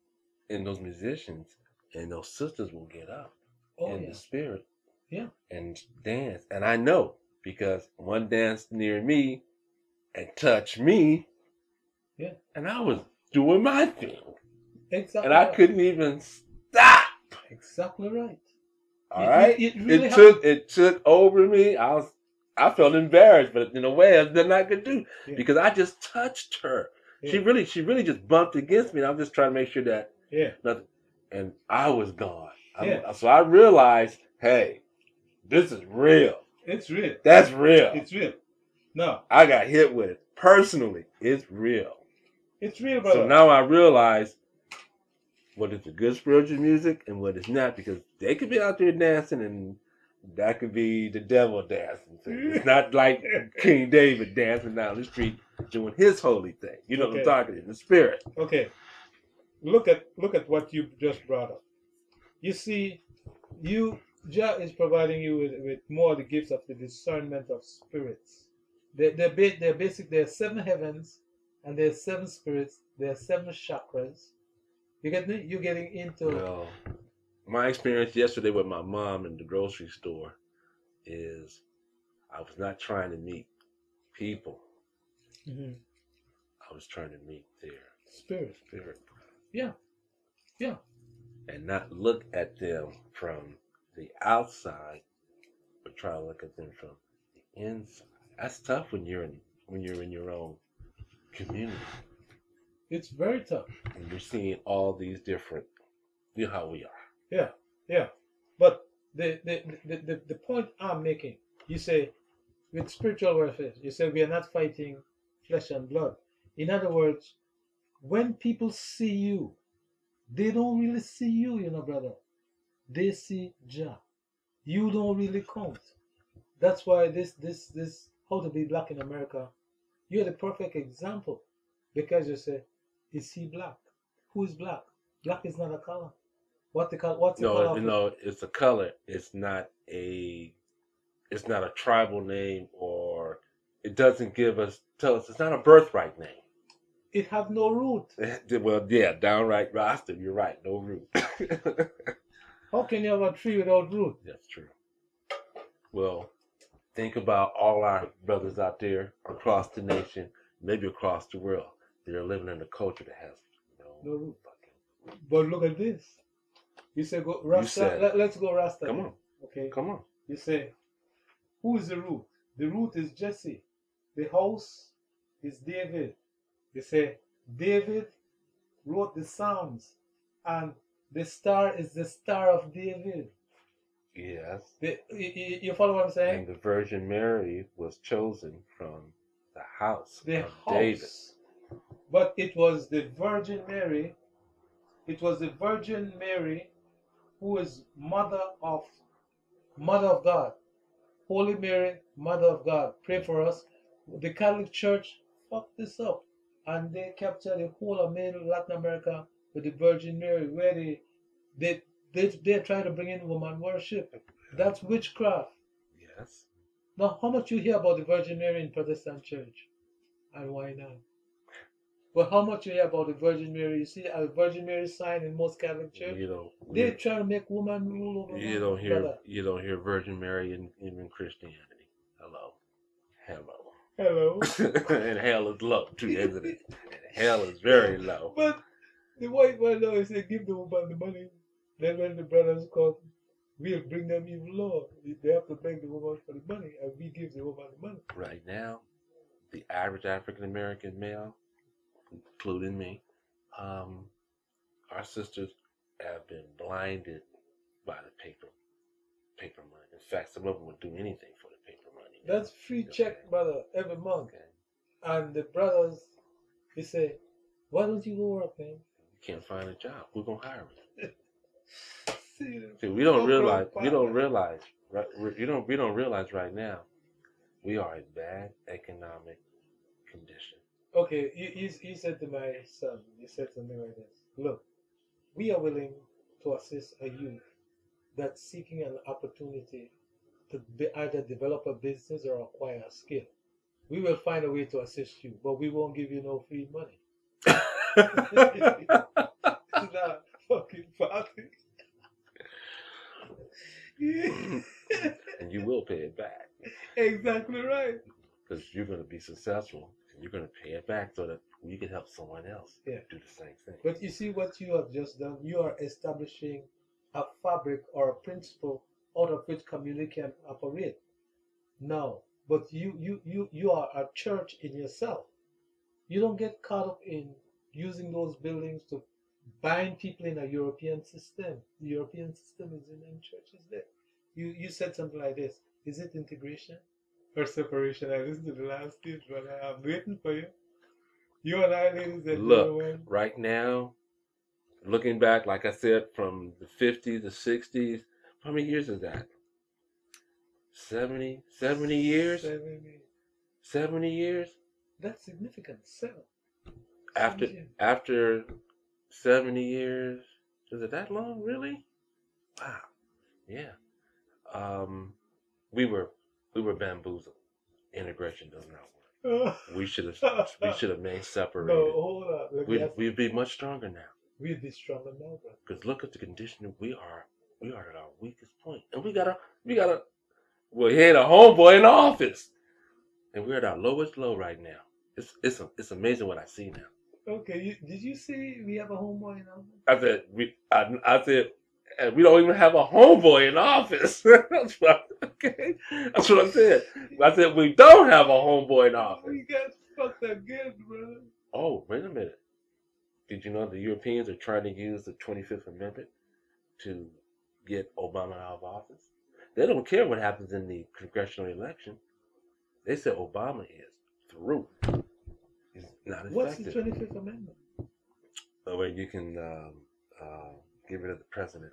in those musicians, and those sisters will get up Oh in yeah. the spirit. Yeah. And dance. And I know because one danced near me and touched me. Yeah. And I was doing my thing. Exactly. And I right. couldn't even stop. Exactly right. All It- right. It, it really it took happened. it took over me. I was I felt embarrassed, but in a way I did not could do Yeah. because I just touched her. She Yeah. really she really just bumped against me, and I'm just trying to make sure that Yeah. nothing. And I was gone. I- Yeah. So I realized, hey, this is real. It's real. That's real. It's real. No, I got hit with it personally. It's real. it's real, brother. So now I realize what is the good spiritual music and what is not, because they could be out there dancing and that could be the devil dancing. So it's not like King David dancing down the street doing his holy thing. You know what I'm Okay. talking in the spirit. Okay. Look at look at what you just brought up. You see, you Jah is providing you with, with more the gifts of the discernment of spirits. They're, they're, ba- they're basic. There are seven heavens and there are seven spirits. There are seven chakras. You get me? You're getting into Well, my experience yesterday with my mom in the grocery store is I was not trying to meet people. Mhm. I was trying to meet their spirit. spirit. Yeah. Yeah. And not look at them from the outside, but try to look at them from the inside. That's tough when you're in when you're in your own community It's very tough. and you're seeing all these different, you know how we are. Yeah. Yeah. But the the, the, the, the point I'm making, you say with spiritual warfare, you say we are not fighting flesh and blood. In other words, when people see you, they don't really see you, you know, brother. They see Jah. You don't really count. That's why this this this how to be black in America, you're the perfect example. Because you say, is he black? Who is black? Black is not a color. What the color what's the No, color you of know, it's a color. It's not a it's not a tribal name, or it doesn't give us tell us it's not a birthright name. it have no root. Well, yeah, downright roster. You're right. No root. How can you have a tree without root? That's true. Well, think about all our brothers out there across the nation, maybe across the world. They're living in a culture that has no, No root. fucking. But look at this. You say go Rasta. said- Let, let's go Rasta. Come then. on, Okay. come on. You say, who is the root? The root is Jesse. The house is David. You say, David wrote the Psalms, and the star is the star of David. Yes. The, you, you follow what I'm saying? And the Virgin Mary was chosen from the house The of house. David. But it was the Virgin Mary. It was the Virgin Mary who is mother of mother of God. Holy Mary, Mother of God, pray for us. The Catholic Church fucked this up, and they captured the whole of Middle Latin America with the Virgin Mary, where they they they, they try to bring in woman worship. That's witchcraft. Yes. Now, how much you hear about the Virgin Mary in Protestant Church, and why not? But how much you hear about the Virgin Mary? You see a Virgin Mary sign in most Catholic Church. You know, they try to make woman rule over. You don't hear brother. You don't hear Virgin Mary in even Christianity. Hello, hello, hello. And hell is low too, isn't it? And hell is very low. But the white man always say, give the woman the money. Then when the brothers come, we'll bring them even lower. They have to beg the woman for the money, and we give the woman the money. Right now, the average African American male, including me, um, our sisters have been blinded by the paper, paper money. In fact, some of them would do anything for the paper money. That's free check, brother, every month. Okay. And the brothers, they say, why don't you go work, man? You can't find a job. Who's gonna hire me? See, See, we don't realize. We don't realize. Right? You don't. We don't realize right now. We are in bad economic condition. Okay, you, you, you said to my son, you said something like this. Look, we are willing to assist a youth that's seeking an opportunity to be either develop a business or acquire a skill. We will find a way to assist you, but we won't give you no free money. It's not fucking party. And you will pay it back. Exactly right. Because you're going to be successful and you're going to pay it back so that you can help someone else yeah. do the same thing. But you see what you have just done? You are establishing a fabric or a principle out of which community can operate. No, but you, you, you, you are a church in yourself. You don't get caught up in using those buildings to bind people in a European system. The European system is in them churches there. You you said something like this. Is it integration or separation? I listened to the last speech, but I'm waiting for you. You and I, ladies and Look, right now, looking back, like I said, from the fifties, the sixties, how many years is that? seventy, seventy years? seventy. seventy years? That's significant. Seven. After, after seventy years, is it that long, really? Wow. Yeah. Um, we were we were bamboozled. Integration does not work. We should have we should have made separated. No, hold on. We'd, we'd be much stronger now. We'd be stronger now, bro. Because look at the condition that we are. We are at our weakest point, and we gotta we gotta. Well, he had a homeboy in the office, and we're at our lowest low right now. It's it's it's amazing what I see now. Okay, you, did you see we have a homeboy in office? I said we. I, I said. And we don't even have a homeboy in office. That's what, okay. That's what I said. I said we don't have a homeboy in office. We got fucked again, brother. Oh, wait a minute. Did you know the Europeans are trying to use the twenty-fifth Amendment to get Obama out of office? They don't care what happens in the congressional election. They said Obama is through. He's not effective. What's the twenty-fifth Amendment? Oh, where you can um, uh, get rid of the president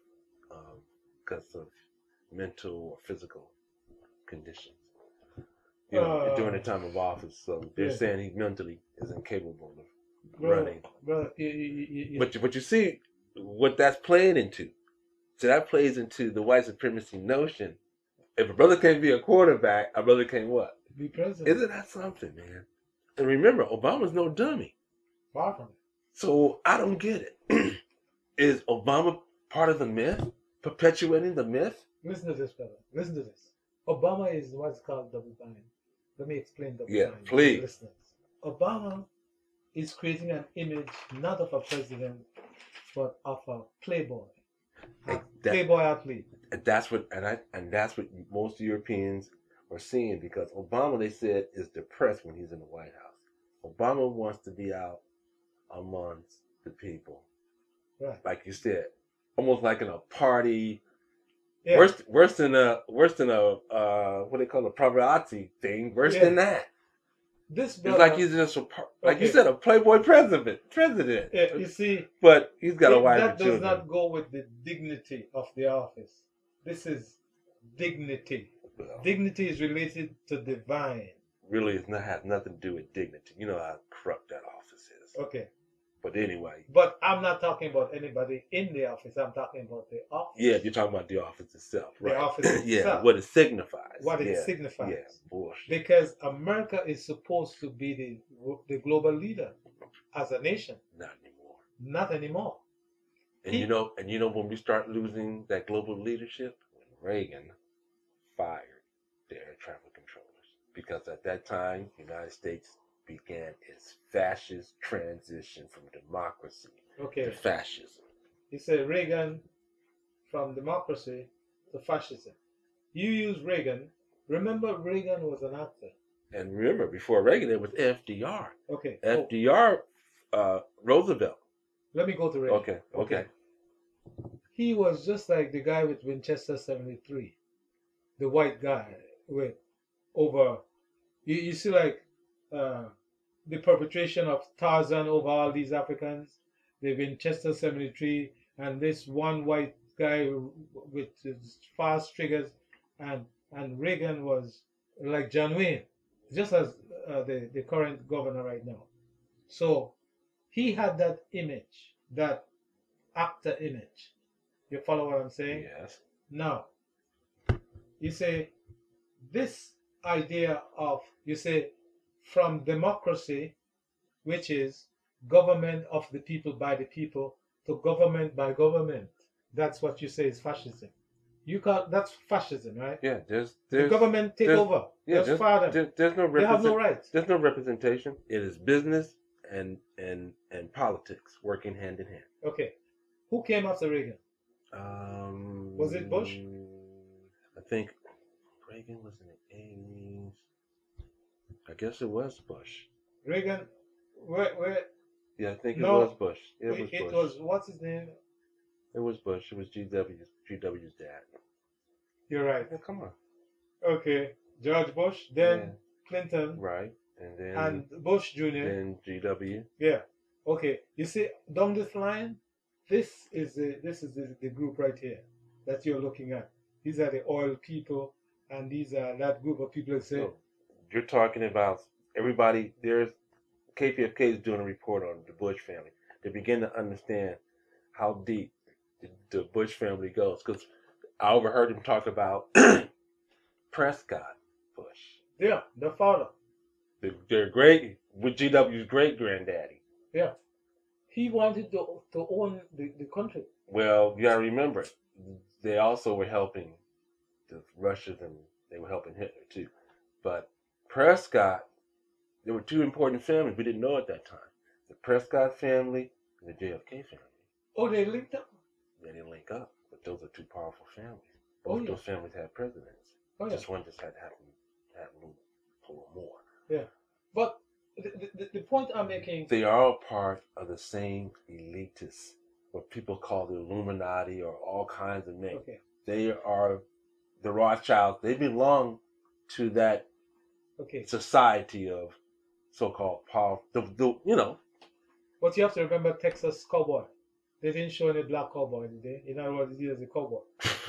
because um, of mental or physical conditions. You know, uh, during the time of office, so they're yeah. saying he mentally is incapable of bro, running. Bro, you, you, you, but but you see what that's playing into. So that plays into the white supremacy notion. If a brother can't be a quarterback, a brother can what? Be president. Isn't that something, man? And remember, Obama's no dummy. Far from it. So I don't get it. Is Obama part of the myth? Perpetuating the myth? Listen to this, brother. Listen to this. Obama is what's called double bind. Let me explain double yeah, bind. Please. Listeners. Obama is creating an image not of a president, but of a playboy. A that, playboy athlete. And that's what and I and that's what most Europeans are seeing, because Obama, they said, is depressed when he's in the White House. Obama wants to be out amongst the people. Right. Like you said, almost like in a party, Yeah. Worse, worse than a worse than a uh, what they call a paparazzi thing. Worse Yeah. than that. This It's brother, like he's just a, par- like you okay. said, a playboy president, president. Yeah, you see, But he's got a it, wife that and does children. not go with the dignity of the office. This is dignity. Well, Dignity is related to divine. really, it's not has nothing to do with dignity. You know how corrupt that office is. Okay. But anyway, But I'm not talking about anybody in the office. I'm talking about the office. yeah, you're talking about the office itself, The right? office itself. Yeah, what it signifies. What it yeah, signifies. Yeah, bullshit. Because America is supposed to be the the global leader as a nation. Not anymore. Not anymore. And He- you know, and you know when we start losing that global leadership, when Reagan fired the air traffic controllers, because at that time, the United States began its fascist transition from democracy Okay. to fascism. He said Reagan from democracy to fascism. You use Reagan. Remember, Reagan was an actor. And remember, before Reagan, there was F D R. Okay. F D R, uh, Roosevelt. Let me go to Reagan. Okay, okay. He was just like the guy with Winchester seventy-three, the white guy with over. You, you see, like uh, the perpetration of Tarzan over all these Africans, the Winchester seventy-three, and this one white guy with his fast triggers, and and Reagan was like John Wayne, just as uh, the the current governor right now. So he had that image, that actor image. You follow what I'm saying? Yes. Now, you say this idea of, you say, from democracy, which is government of the people by the people, to government by government. That's what you say is fascism. You call that's fascism, right? Yeah, there's The there's government take there's- over. yeah, There's there's, father. there- there's no They have no represent, rights. there's no representation. It is business and and and politics working hand in hand. Okay. Who came after Reagan? Um, Was it Bush? I think Reagan was in the eighties. I guess it was Bush. Reagan, where, where, Yeah, I think it No, was Bush. It was it Bush. was, what's his name? It was Bush. It was G W's G W's dad. You're right. Yeah, come on. Okay. George Bush, then Yeah. Clinton, Right, and then and Bush Junior then G W. Yeah. Okay. You see down this line, this is the this is the, the group right here that you're looking at. These are the oil people, and these are that group of people that say, So, you're talking about everybody. There's K P F K is doing a report on the Bush family. They begin to understand how deep the, the Bush family goes. Because I overheard him talk about Prescott Bush, yeah, the father. the, their great, with G W's great granddaddy. Yeah. He wanted to to own the, the country. Well, you gotta remember, they also were helping the Russians, and they were helping Hitler too. But Prescott, there were two important families we didn't know at that time: the Prescott family and the J F K family. Oh, they linked up. They didn't link up, but those are two powerful families. Oh, Both yeah. those families had presidents. Oh, yeah. Just one just had to have had a little, a little more. Yeah. But the, the, the point I'm making, They are all part of the same elitists, what people call the Illuminati or all kinds of names. okay, They are the Rothschilds. They belong to that okay. society of so-called power. The, the you know. But you have to remember Texas cowboy. They didn't show any black cowboy, did they? In other words, he was a cowboy.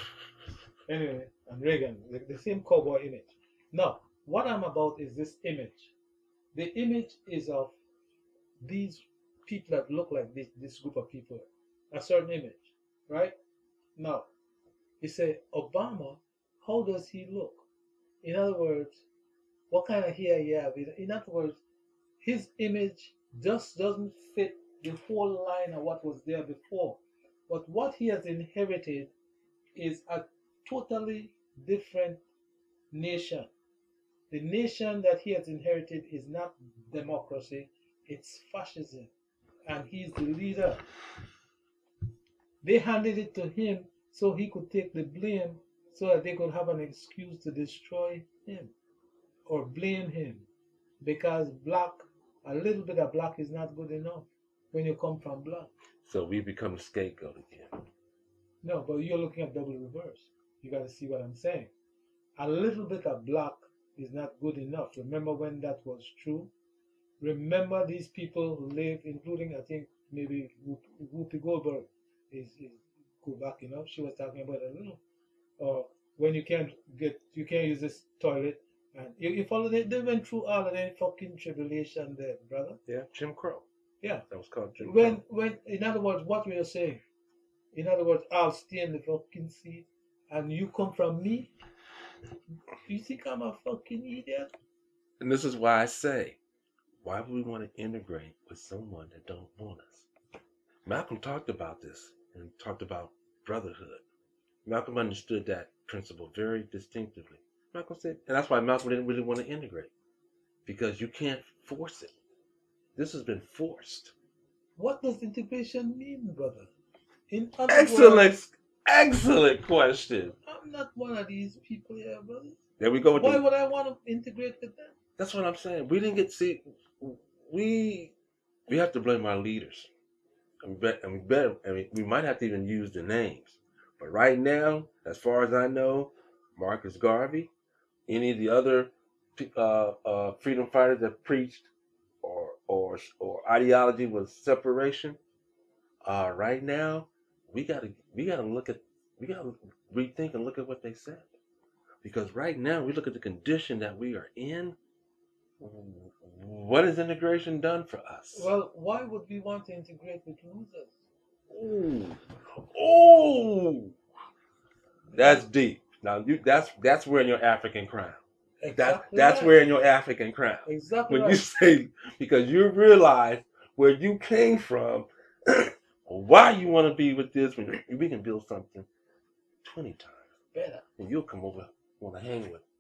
Anyway, and Reagan, the, the same cowboy image. Now, what I'm about is this image. The image is of these people that look like this, this group of people, a certain image, right? Now, you say, Obama, how does he look? In other words, what kind of hair he have? In, in other words, his image just doesn't fit the whole line of what was there before. But what he has inherited is a totally different nation. The nation that he has inherited is not democracy, it's fascism. And he's the leader. They handed it to him so he could take the blame so that they could have an excuse to destroy him or blame him. Because black, a little bit of black is not good enough when you come from black. So we become the scapegoat again. No, but you're looking at double reverse. You got to see what I'm saying. A little bit of black is not good enough. Remember when that was true? Remember these people who live, including I think maybe Whoopi Goldberg is, is go back, you know. She was talking about a little, or when you can't get, you can't use this toilet, and you, you follow. They, they went through all of that fucking tribulation there, brother. Yeah, Jim Crow. Yeah, that was called Jim when Crow. when in other words, what we are saying. In other words, I'll stay in the fucking seat, and you come from me. You think I'm a fucking idiot? And this is why I say, why would we want to integrate with someone that don't want us? Malcolm talked about this and talked about brotherhood. Malcolm understood that principle very distinctively. Malcolm said, and that's why Malcolm didn't really want to integrate, because you can't force it. This has been forced. What does integration mean, brother? In other Excellent, words, excellent question. I'm not one of these people here, brother. There we go. With Why the, would I want to integrate with them? That's what I'm saying. We didn't get to see. We we have to blame our leaders, and we bet, and we better, and we, we might have to even use the names. But right now, as far as I know, Marcus Garvey, any of the other uh, uh, freedom fighters that preached or or or ideology was separation. Uh, right now, we gotta we gotta look at we gotta rethink and look at what they said, because right now we look at the condition that we are in. What has integration done for us? Well, why would we want to integrate with losers? Ooh, ooh, that's deep. Now you that's that's wearing your African crown. Exactly That's that's right. wearing your African crown. Exactly When right. you say, because you realize where you came from, why you want to be with this, when we can build something twenty times better, and you'll come over, want to hang with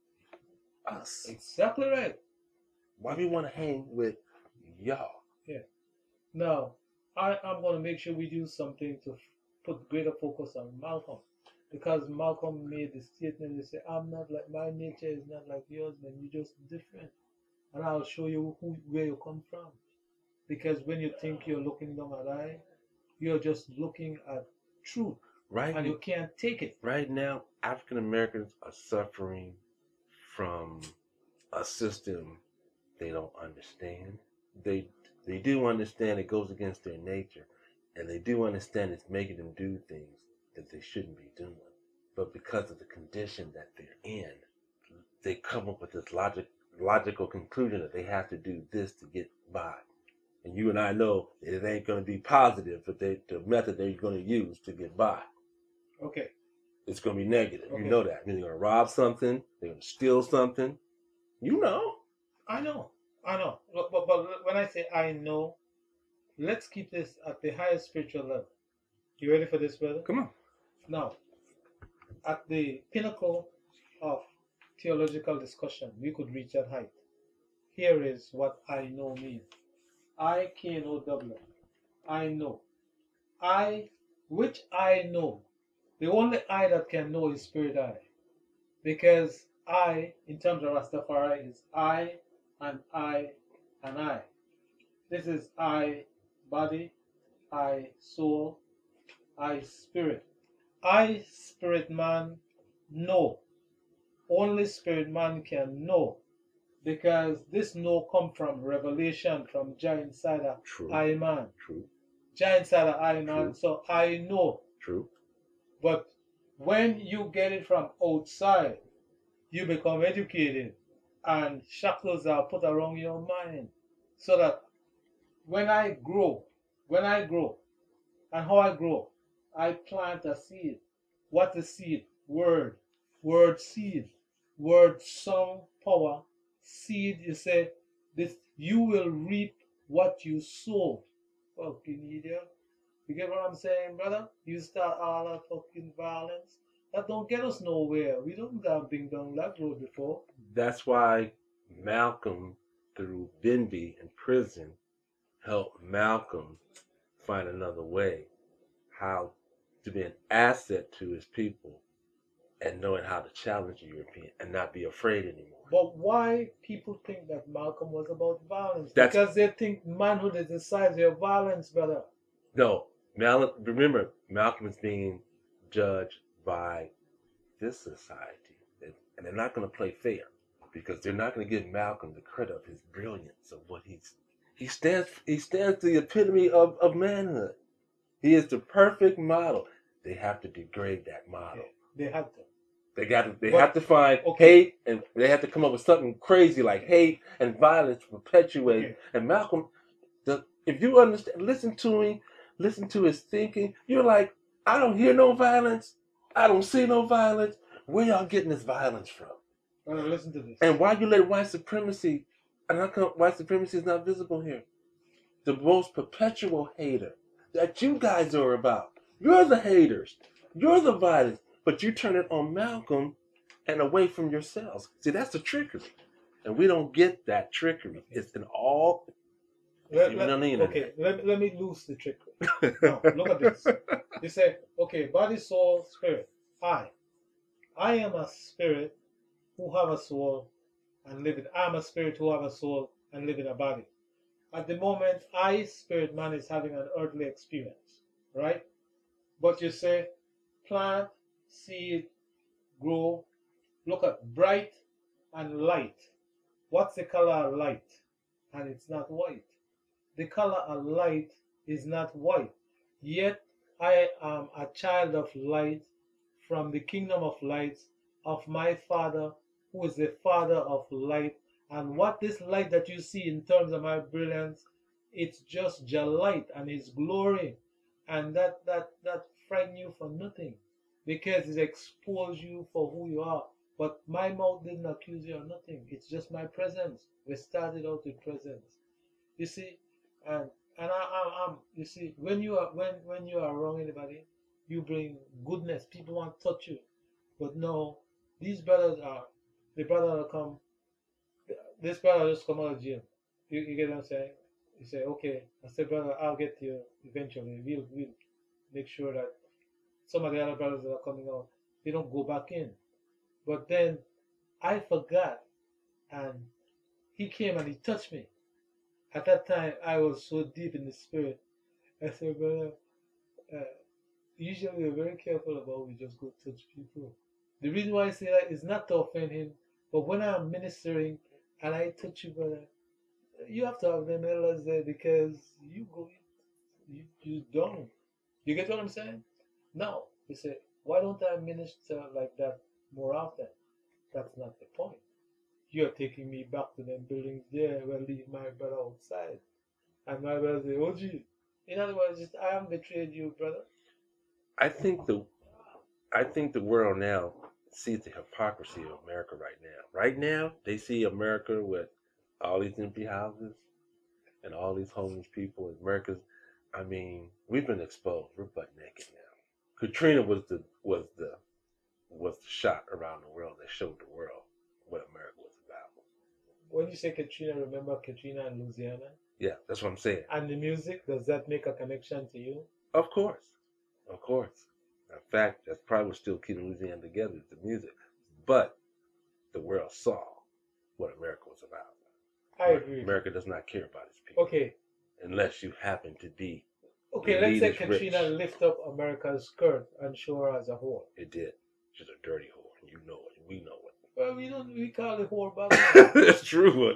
us. Exactly right. Why we want to hang with y'all? Yeah. Now, I am going to make sure we do something to f- put greater focus on Malcolm, because Malcolm made the statement. He said, "I'm not like, my nature is not like yours, man. You're just different, and I'll show you who where you come from." Because when you think you're looking down at I, you're just looking at truth, Right, and you can't take it. Right now, African Americans are suffering from a system they don't understand. They they do understand it goes against their nature, and they do understand it's making them do things that they shouldn't be doing. But because of the condition that they're in, they come up with this logic logical conclusion that they have to do this to get by. And you and I know that it ain't going to be positive, but they, the method they're going to use to get by. Okay. It's going to be negative. Okay. You know that. They're going to rob something. They're going to steal something. You know. I know. I know. But, but, but when I say I know, let's keep this at the highest spiritual level. You ready for this, brother? Come on. Now, at the pinnacle of theological discussion, we could reach that height. Here is what I know means. I K N O W. I know. I, which I know. The only I that can know is Spirit I. Because I, in terms of Rastafari, is I and I and I. This is I body, I soul, I spirit. I spirit man know. Only spirit man can know. Because this know come from revelation from Jah inside of True. I man. True. Jah inside of I man. True. So I know. True. But when you get it from outside, you become educated and shackles are put around your mind. So that when I grow, when I grow, and how I grow, I plant a seed. What is seed? Word. Word seed. Word song power. Seed, you say, this you will reap what you sow. Fucking idiot. You get what I'm saying, brother? You start all that fucking violence. That don't get us nowhere. We don't have been down that road before. That's why Malcolm, through Benby in prison, helped Malcolm find another way, how to be an asset to his people, and knowing how to challenge the European and not be afraid anymore. But why people think that Malcolm was about violence? That's, because they think manhood is the size of your violence, brother. No, Mal, remember, Malcolm is being judged by this society, and they're not going to play fair because they're not going to give Malcolm the credit of his brilliance of what he's he stands he stands the epitome of, of manhood. He is the perfect model. They have to degrade that model. Yeah, they have to. They got to. They But- have to find okay. hate, and they have to come up with something crazy like hate and violence to perpetuate. Okay. And Malcolm, the if you understand, listen to him, listen to his thinking. You're like, I don't hear no violence. I don't see no violence. Where y'all getting this violence from? Uh, listen to this. And why you let white supremacy? And how come white supremacy is not visible here? The most perpetual hater that you guys are about. You're the haters. You're the violence. But you turn it on Malcolm and away from yourselves. See, that's the trickery. And we don't get that trickery. It's in all. Let, even let- on the internet. okay, let, let me lose the trick. No, look at this. You say, okay, body, soul, spirit. I. I am a spirit who have a soul and live in. I am a spirit who have a soul and live in a body. At the moment, I, spirit man, is having an earthly experience, right? But you say, plant, seed, grow. Look at bright and light. What's the color of light? And it's not white. The color of light is not white. Yet I am a child of light from the kingdom of light of my Father, who is the Father of light. And what this light that you see in terms of my brilliance, it's just Jah light and His glory. And that that that frighten you for nothing, because it expose you for who you are. But my mouth didn't accuse you of nothing. It's just my presence. We started out with presence. You see, and and I, I, I'm. You see, when you are when when you are wrong anybody, you bring goodness. People want to touch you, but no, these brothers are the brother that come. This brother just come out of jail. You, you get what I'm saying? You say, okay. I said, brother, I'll get to you eventually. We'll we'll make sure that some of the other brothers that are coming out, they don't go back in. But then I forgot, and he came and he touched me. At that time, I was so deep in the spirit. I said, brother, uh, usually we're very careful about we just go touch people. The reason why I say that is not to offend him, but when I'm ministering and I touch you, brother, you have to have them elders there because you go, you, you don't. You get what I'm saying? Now, you say, why don't I minister like that more often? That's not the point. You're taking me back to them buildings there where I leave my brother outside. And my brother say, oh gee. In other words, just, I haven't betrayed you, brother. I think the I think the world now sees the hypocrisy of America right now. Right now, they see America with all these empty houses and all these homeless people. And America's, I mean, we've been exposed. We're butt naked now. Katrina was the was the was the shot around the world that showed the world what America was about. When you say Katrina, remember Katrina in Louisiana? Yeah, that's what I'm saying. And the music, does that make a connection to you? Of course, of course. In fact, that's probably what's still keeping Louisiana together is the music. But the world saw what America was about. I agree. America does not care about its people. Okay. Unless you happen to be. Okay, let's say Elite is Katrina rich. lift up America's skirt and show her as a whore. It did. She's a dirty whore. And you know it. We know it. Well, we don't we call it whore back then. It's true.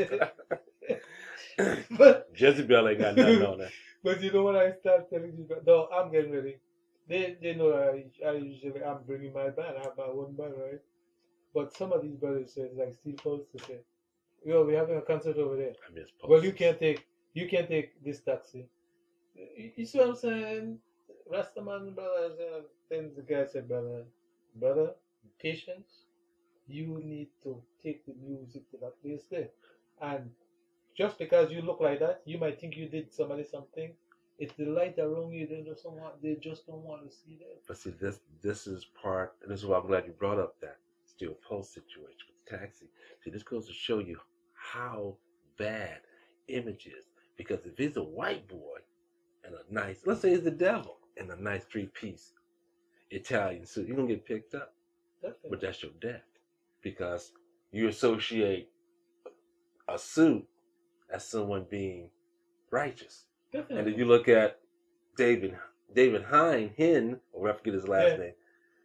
but Jezebel ain't got nothing on her. but you know what I start telling you? No, I'm getting ready. They they know I, I usually I'm bringing my band. I have my own band, right? But some of these brothers say like Steve Post to say, yo, we're having a concert over there. I miss Well, you posters. can't take you can't take this taxi. You, you see what I'm saying? Rastaman brother, uh, then the guy said, brother, brother, patience. You need to take the music to that place there. And just because you look like that, you might think you did somebody something. It's the light around you. They just don't want. They just don't want to see that. But see, this this is part, and this is why I'm glad you brought up that Steel Post situation with the taxi. See, this goes to show you how bad image is. Because if he's a white boy and a nice, let's say he's the devil in a nice three-piece Italian suit, you're gonna get picked up. Definitely. But that's your death, because you associate a suit as someone being righteous. Definitely. And then you look at David David Hine, Hinn, or I forget his last Yeah. name.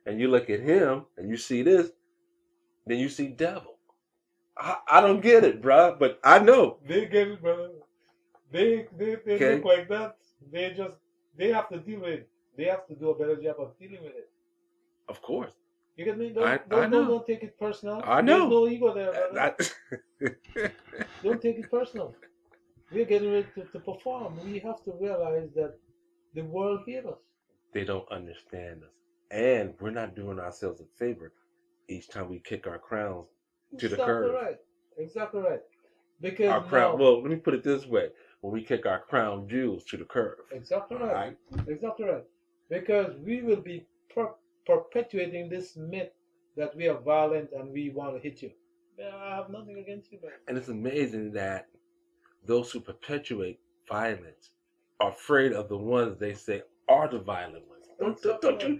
and you look at him and you see this, then you see devil. I, I don't get it, bruh, but I know. They get it, brother. They they, they Okay. look like that. They just they have to deal with it. They have to do a better job of dealing with it. Of course. You get me? Don't, I- don't, I know. don't, don't take it personal. I know. There's no ego there, brother. I- Don't take it personal. We're getting ready to, to perform. We have to realize that the world hates us. they don't understand us. And we're not doing ourselves a favor each time we kick our crowns to the Exactly curb. right. Exactly right. Because Our crown, now, well, let me put it this way. When we kick our crown jewels to the curb. exactly All right. right? Exactly right. Because we will be per- perpetuating this myth that we are violent and we want to hit you. Man, I have nothing against you, man. And it's amazing that those who perpetuate violence are afraid of the ones they say are the violent ones. Don't, don't, don't you?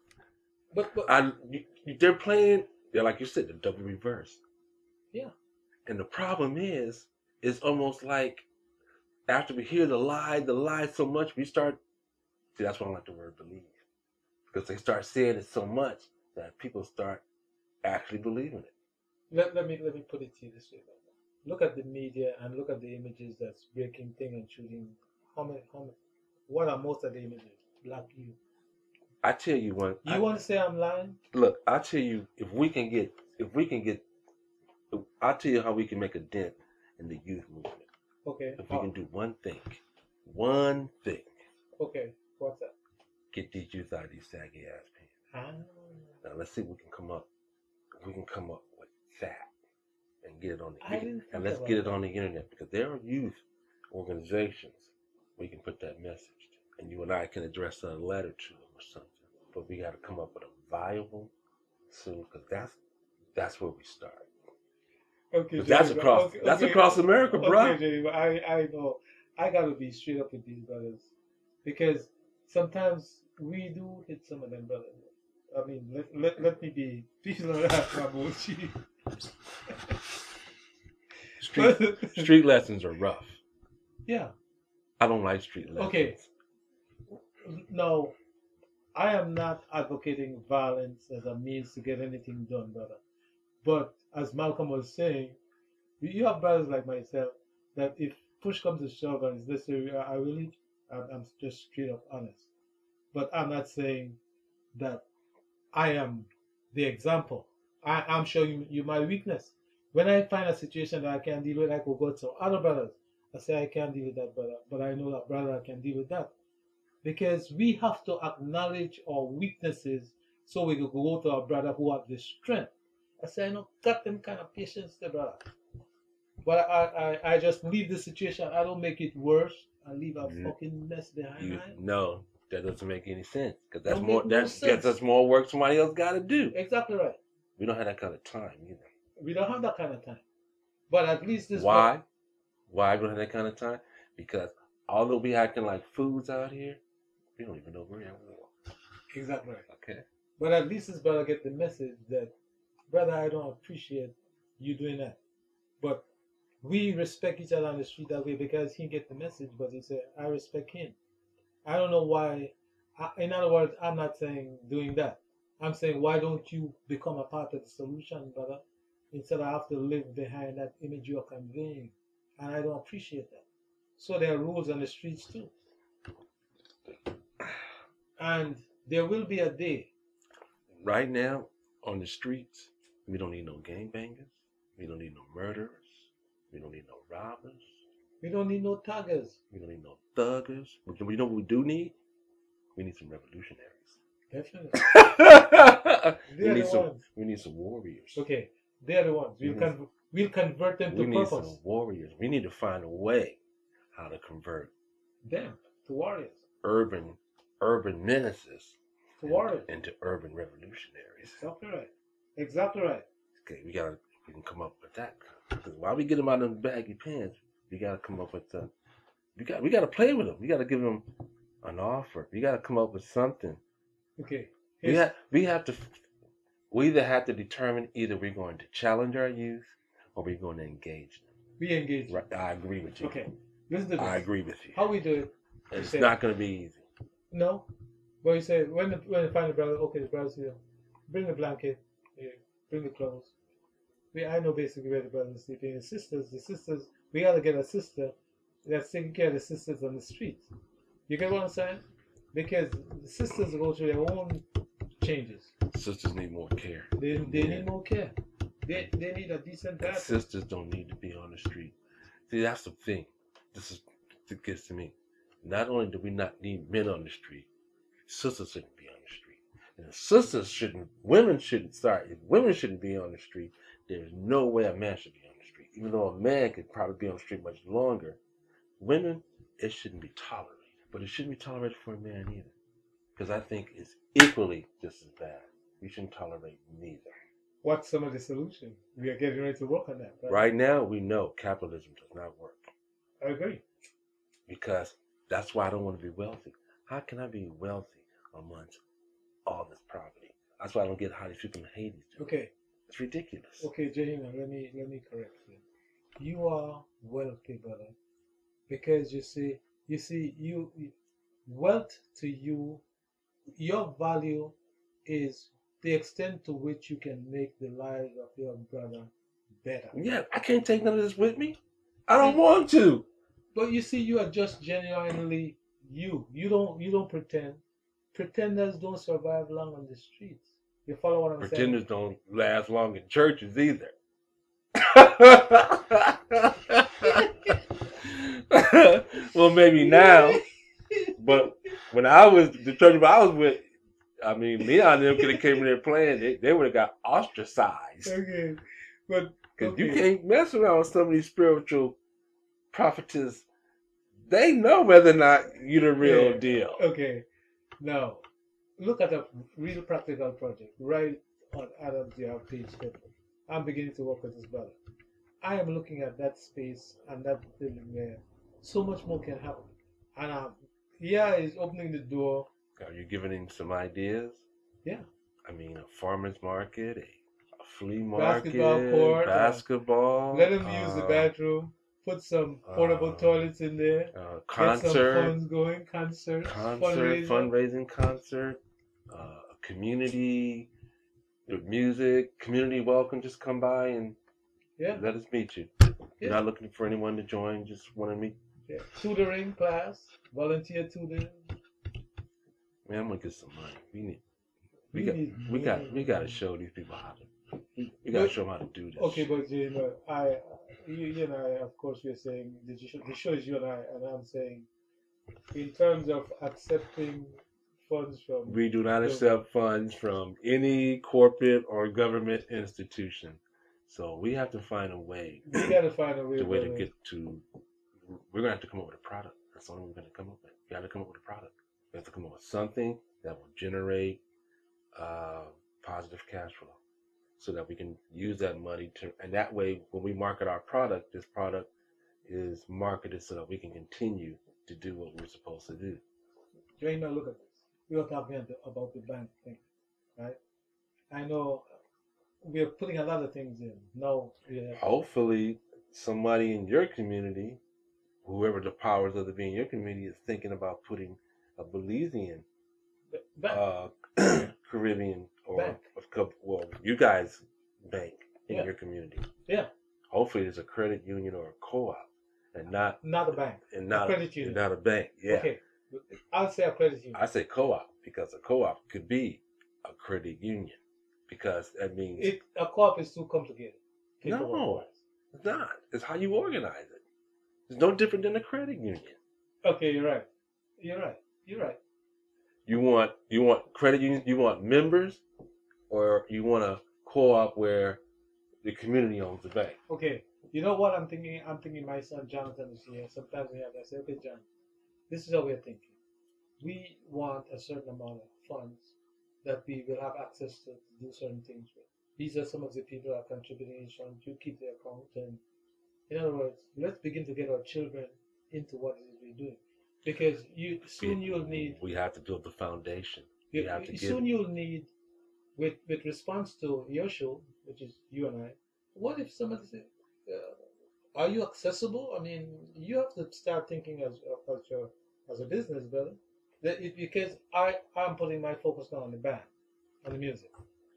But, but I, you, they're playing, they're like you said, the double reverse. Yeah. And the problem is, it's almost like after we hear the lie, the lie so much, we start, see, that's why I don't like the word believe. Because they start saying it so much that people start actually believing it. let, let me let me put it to you this way. Look at the media and look at the images that's breaking thing and shooting. How many? How many? What are most of the images? Black you. I tell you one. You I, want to say I'm lying? look, I tell you, if we can get, if we can get, I'll tell you how we can make a dent in the youth movement. Okay. If we Oh, can do one thing, one thing, okay. What's that? get these youth out of these saggy ass pants. Ah. Now let's see if we can come up, if we can come up with that and get it on the I didn't and think let's about get it that. on the internet, because there are youth organizations we can put that message to, and you and I can address a letter to them or something. But we got to come up with a viable solution, because that's that's where we start. Okay. 'Cause that's Jerry, across okay, that's okay. across America, bro. Okay, Jerry, but I I know I gotta be straight up with these brothers because sometimes we do hit some of them brothers. I mean, let let, let me be peace and wrath, my bullshit. Street street lessons are rough. Yeah. I don't like street lessons. Okay. No, I am not advocating violence as a means to get anything done, brother. But as Malcolm was saying, you have brothers like myself that if push comes to shove and it's necessary, I I really, I'm, I'm just straight up honest. But I'm not saying that I am the example. I, I'm showing you my weakness. When I find a situation that I can't deal with, I could go to other brothers. I say I can't deal with that brother, but I know that brother can deal with that. Because we have to acknowledge our weaknesses so we can go to our brother who have the strength. I say I don't got them kind of patience there, brother. But I, I, I just leave the situation. I don't make it worse. I leave a Mm. fucking mess behind. You I- no, that doesn't make any sense, because that's Don't more make no that sense. gets us more work somebody else got to do. Exactly right. We don't have that kind of time either. We don't have that kind of time. But at least this Why? Why we don't have that kind of time? Because although we acting like fools out here, we don't even know where we are. Exactly right. Okay. But at least this brother get the message that, brother, I don't appreciate you doing that. But we respect each other on the street that way because he get the message, but he said, I respect him. I don't know why. I, in other words, I'm not saying doing that. I'm saying, why don't you become a part of the solution, brother? Instead of have to live behind that image you're conveying. And I don't appreciate that. So there are rules on the streets too. And there will be a day. Right now, on the streets, we don't need no gangbangers. We don't need no murderers. We don't need no robbers. We don't need no taggers. We don't need no thuggers. But you know what we do need? We need some revolutionaries. Definitely. we They're need the some. ones. We need some warriors. Okay, they're the ones. We'll, Mhm. con- we'll convert them We to need purpose. some warriors. We need to find a way how to convert Them to warriors. urban urban menaces To into, warriors. into urban revolutionaries. Exactly right. Exactly right. Okay, we gotta we can come up with that. Because while we get them out of them baggy pants, we gotta come up with the. We got we gotta play with them. We gotta give them an offer. We gotta come up with something. Okay. We Here's- have we have to. We either have to determine either we're going to challenge our youth or we're going to engage them. we engage. Right? I agree with you. Okay. Listen to this. I agree with you. How we do it? It's say- not going to be easy. No. But you say when the, when you find the brother, okay, the brother's here. bring the blanket, yeah, bring the clothes. We, I know basically where the brothers are sleeping. The sisters, the sisters, we gotta get a sister that's taking care of the sisters on the street. You get what I'm saying? Because the sisters go through their own changes. Sisters need more care. They, they Yeah. need more care. They, they need a decent And bathroom. sisters don't need to be on the street. See, that's the thing. This is it gets to me. Not only do we not need men on the street, sisters shouldn't be on the street. And sisters shouldn't, women shouldn't start. If women shouldn't be on the street, there's no way a man should be on the street. Even though a man could probably be on the street much longer, women, it shouldn't be tolerated. But it shouldn't be tolerated for a man either. Because I think it's equally just as bad. We shouldn't tolerate neither. What's some of the solution? We are getting ready to work on that. Right, Right now, we know capitalism does not work. I agree. Because that's why I don't want to be wealthy. How can I be wealthy amongst all this poverty? That's why I don't get how these people in Haiti do. Okay. It's ridiculous. Okay, Jahina, let me let me correct you. You are wealthy, brother, because you see, you see, you wealth to you, your value is the extent to which you can make the lives of your brother better. Yeah, I can't take none of this with me. I don't want to. But you see, you are just genuinely you. You don't you don't pretend. Pretenders don't survive long on the streets. You follow what I'm Pretenders saying? don't last long in churches either. Well, maybe now, but when I was the church I was with, I mean, Leon and them could have came in there playing. They, they would have got ostracized. Okay, but Because okay. you can't mess around with some of these spiritual prophetess. They know whether or not you're the real Yeah. deal. Okay, now look at a real practical project right on Adam's Yard page. I'm beginning to work with this brother. I am looking at that space and that building there. So much more can happen. And um, yeah, he's opening the door. Are you giving him some ideas? Yeah. I mean, a farmer's market, a, a flea market, Basketball court, uh, basketball. Let him use the uh, bathroom. Put some portable uh, toilets in there. uh, Get some concert, funds going. Concert. concert, fundraising concert, uh, community, with music, community welcome. Just come by and Yeah. let us meet you. You're Yeah. not looking for anyone to join, just want to meet. Yeah. Tutoring class. Volunteer tutoring. Man, I'm gonna get some money. We need, we We got, need we got, money. we got to show these people how to. We, we got to But- show them how to do this. Okay, but you know, I, you, you and I, of course, we're saying the show, the show is you and I, and I'm saying, in terms of accepting funds from, We do not the- accept funds from any corporate or government institution. So we have to find a way, we gotta find a way. the way to brother. get to. We're gonna have to come up with a product. That's the only way we're gonna come up with. We got to come up with a product. We have to come up with something that will generate uh, positive cash flow, so that we can use that money to, and that way, when we market our product, this product is marketed so that we can continue to do what we're supposed to do. Jane, now look at this. We were talking about the bank thing, right? I know we're putting a lot of things in. No, yeah. Hopefully, somebody in your community, whoever the powers of the be in your community, is thinking about putting a Belizean, Bank. uh, Caribbean, or Bank. a couple, well, you guys bank in Yeah. your community. Yeah. Hopefully, there's a credit union or a co-op, and not Not a bank. and not credit union. and not a bank. Yeah, Okay, I'll say a credit union. I say co-op because a co-op could be a credit union because that means It a co-op is too complicated. No. paperwork-wise. it's not. It's how you organize it. It's no different than a credit union. Okay, you're right. You're right. You're right. You want you want credit unions. You want members, or you want a co-op where the community owns the bank. Okay, you know what I'm thinking? I'm thinking my son Jonathan is here. Sometimes we have, I say, okay, John, this is how we're thinking. We want a certain amount of funds that we will have access to, to do certain things with. These are some of the people that are contributing each one. You keep the account. And in other words, let's begin to get our children into what it is we're doing. Because you soon you'll need, We have to build the foundation. We you, have to you- get soon you'll need, with, with response to your show, which is you and I, what if somebody said, uh, are you accessible? I mean, you have to start thinking as as your as a business, brother. That it, because I I'm putting my focus now on the band, on the music.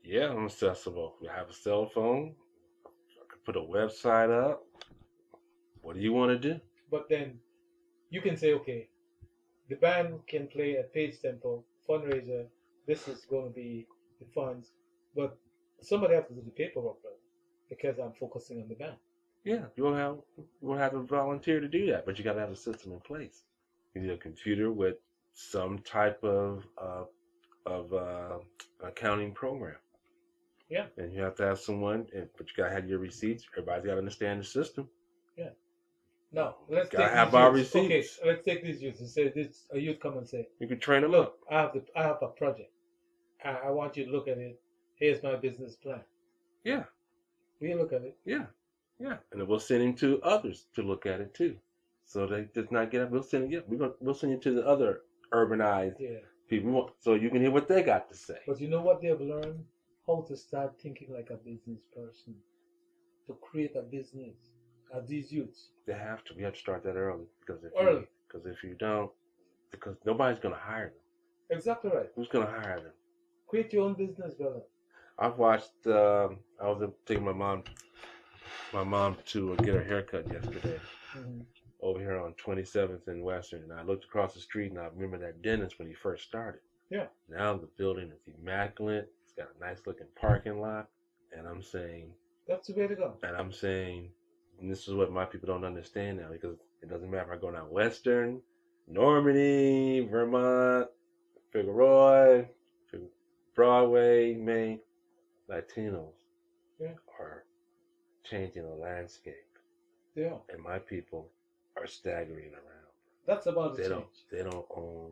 Yeah, I'm accessible. You have a cell phone. I can put a website up. What do you want to do? But then you can say, okay, the band can play a Page Temple fundraiser. This is going to be the funds, but somebody has to do the paperwork, brother, because I'm focusing on the band. Yeah, you won't have you won't have to volunteer to do that, but you got to have a system in place. You need a computer with some type of uh, of uh, accounting program. Yeah. And you have to have someone, and, but you got to have your receipts. Everybody's got to understand the system. Yeah. Now let's Gotta take have these our youths. Okay, receipts. let's take these youths and say this: a youth come and say, You can train them "Look, up. I have the, I have a project. I, I want you to look at it. Here's my business plan." Yeah, We look at it. yeah, yeah. And then we'll send him to others to look at it too. So they just not get up. We'll send yeah, we're gonna we'll send you to the other urbanized Yeah. people. We want- So you can hear what they got to say. But you know what they've learned? How to start thinking like a business person, to create a business. As these youths. They have to. We have to start that early because if Early. you because if you don't, because nobody's gonna hire them. Exactly right. Who's gonna hire them? Create your own business, brother. I've watched. Um, I was taking my mom, my mom to get her haircut yesterday Mm-hmm. over here on twenty-seventh and Western, and I looked across the street and I remember that dentist when he first started. Yeah. Now the building is immaculate. It's got a nice looking parking lot, and I'm saying, That's the way to go. and I'm saying, and this is what my people don't understand now because it doesn't matter if I go down Western, Normandy, Vermont, Figueroa, Broadway, Maine. Latinos Yeah. are changing the landscape, Yeah. and my people are staggering around. That's about the They change. don't. They don't own,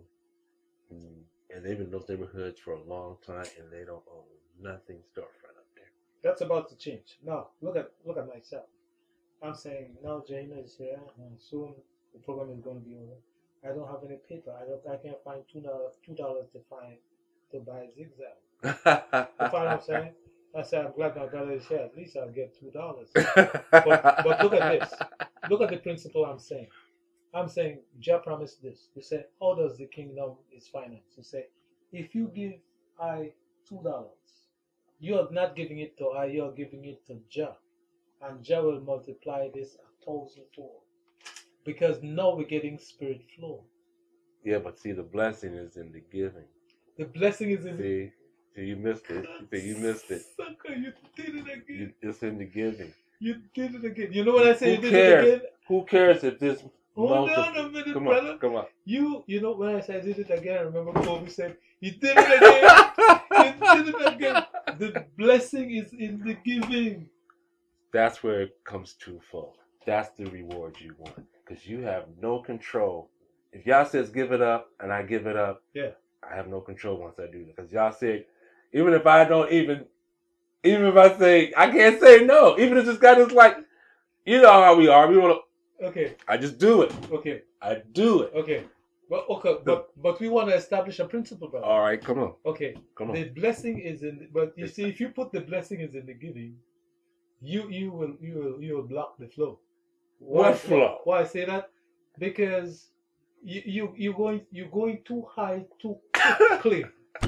and they've been in those neighborhoods for a long time, and they don't own nothing storefront up there. That's about to change. Now look at look at myself. I'm saying now Jaina is here, and soon the program is going to be over. I don't have any paper. I don't. I can't find two dollars two dollars to find to buy zigzag. You find what I'm saying? I said I'm glad my brother is here. At least I'll get two dollars. But, but look at this. Look at the principle I'm saying. I'm saying Jah promised this. You say, how does the kingdom is financed? You say, if you give I two dollars, you are not giving it to I, you are giving it to Jah. And Jah will multiply this a thousandfold. Because now we're getting spirit flow. Yeah, but see, the blessing is in the giving. The blessing is in the See, see, you missed it. See, you missed it. Sucker, you did it again. You, it's in the giving. You did it again. You know what I say? Who You did cares? it again. Who cares if this? Hold multi- on a minute, come brother. on, come on. You, you know when I said I did it again. I remember Kobe said, "You did it again. You did it again." The blessing is in the giving. That's where it comes twofold. That's the reward you want because you have no control. If y'all says give it up and I give it up, Yeah. I have no control once I do that because y'all said even if I don't even, even if I say I can't say no, even if this guy is like, you know how we are. We want to. Okay. I just do it. Okay. I do it. Okay. Well, okay, but but we want to establish a principle, brother. All right, come on, Okay. come on. The blessing is in, but you see, if you put the blessing is in the giving, you you will you will you will block the flow. What flow? Why I say that? Because you you you're going you're going too high too quickly.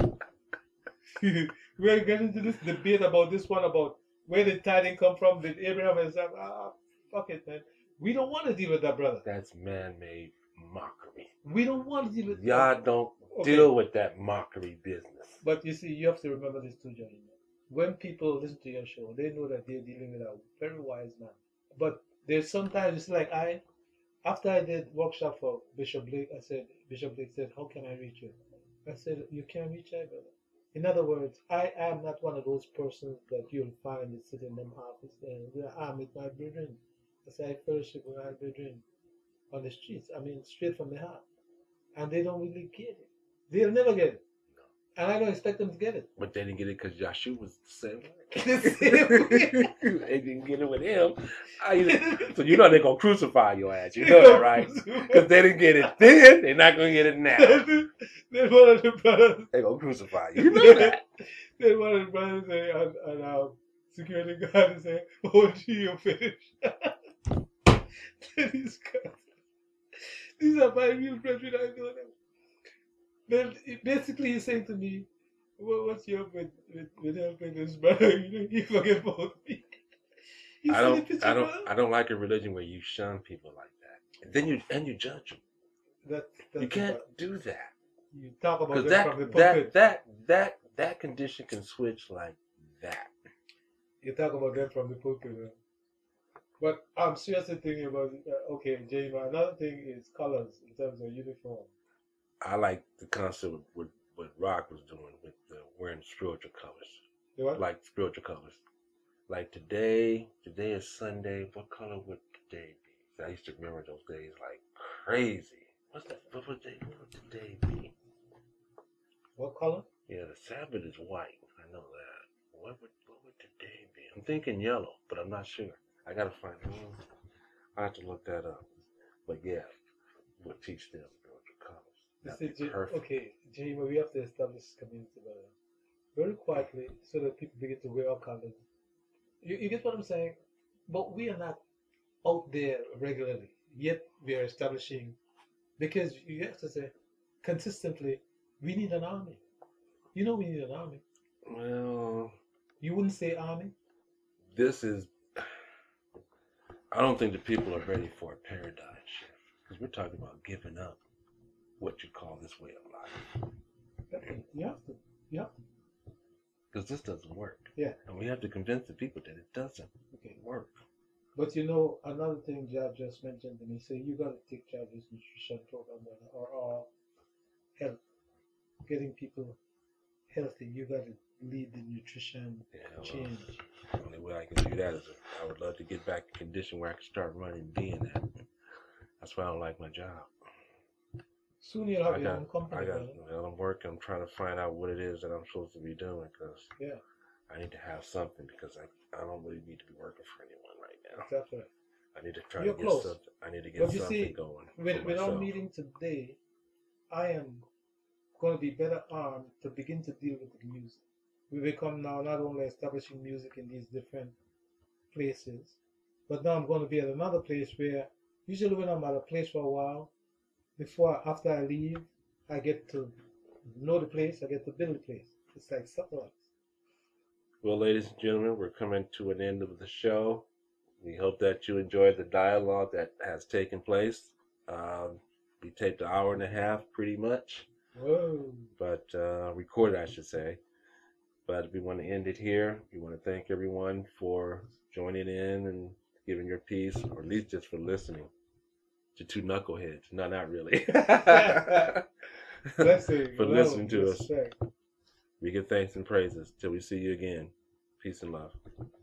We're getting into this debate about this one about where did tithing come from? Did Abraham and Isaac? Ah, fuck it, man. We don't want to deal with that, brother. That's man-made mockery. We don't want to deal with Y'all that. don't Okay. deal with that mockery business. But you see, you have to remember this too, Johnny. When people listen to your show, they know that they're dealing with a very wise man. But there's sometimes it's like I, after I did workshop for Bishop Blake, I said, Bishop Blake said, how can I reach you? I said, you can't reach I, brother. In other words, I am not one of those persons that you'll find that sit in them office and I'm with my brethren. I say I fellowship with my brethren on the streets. I mean, straight from the heart. And they don't really get it. They'll never get it. And I don't expect them to get it. But they didn't get it because Yahshua was the same way. The same way. They didn't get it with him. I, so you know they're going to crucify your ass. You know that, right? Because they didn't get it then, they're not going to get it now. Then one of the brothers. They're going to crucify you. You know that. Then one of the brothers say, and, and um, security guard say, oh, gee, you're finished. Then he's cut. These are my real brethren, I know them. Then basically he's saying to me, what, what's your with with, with helping this brother? You, you forget about me. You I see the don't, picture, I don't, brother? I don't like a religion where you shun people like that. And then you and you judge them. That, that's You can't about, do that you talk about because them from the that, that, pulpit. that, that, that condition can switch like that. You talk about them from the pulpit. Huh? But I'm seriously thinking about uh, okay, Jamie. Another thing is colors in terms of uniform. I like the concept of what, what Rock was doing with uh, wearing spiritual colors, You what? like spiritual colors. Like today, today is Sunday. What color would today be? I used to remember those days like crazy. What's that? What would, they, what would today be? What color? Yeah, the Sabbath is white. I know that. What would what would today be? I'm thinking yellow, but I'm not sure. I gotta find it. I have to look that up. But yeah, we'll teach them spiritual colors. You That'd see, be J- perfect. okay, Jamie, we have to establish this community together very quietly so that people begin to wear our colors. You, you get what I'm saying? But we are not out there regularly. Yet we are establishing, because you have to say, consistently, we need an army. You know we need an army. Well, You wouldn't say army? this is. I don't think the people are ready for a paradigm shift because we're talking about giving up what you call this way of life. Okay, you have to. You have to. Because this doesn't work. Yeah. And we have to convince the people that it doesn't Okay. work. But you know, another thing Jab just mentioned to me, say you got to take charge of this nutrition program or, or health, getting people healthy. You got to lead the nutrition Yeah, well, change. the only way I can do that is I would love to get back in condition where I can start running and being that. That's why I don't like my job. Soon you'll have I your got, own company. I got, brother. well, I'm working. I'm trying to find out what it is that I'm supposed to be doing because Yeah, I need to have something because I, I don't really need to be working for anyone right now. that's right. I need to try You're to get close. something. I need to get But you something see, going With, for with our myself. meeting today, I am going to be better armed to begin to deal with the music. We become now not only establishing music in these different places, but now I'm going to be at another place where usually when I'm at a place for a while, before after I leave, I get to know the place, I get to build the place. It's like satellites. Well, ladies and gentlemen, we're coming to an end of the show. We hope that you enjoyed the dialogue that has taken place. Um, we taped an hour and a half, pretty much, Whoa. but uh, recorded, I should say. But we want to end it here. We want to thank everyone for joining in and giving your piece, or at least just for listening to two knuckleheads. No, not really. Blessing. For love, listening to us. respect. We give thanks and praises till we see you again. Peace and love.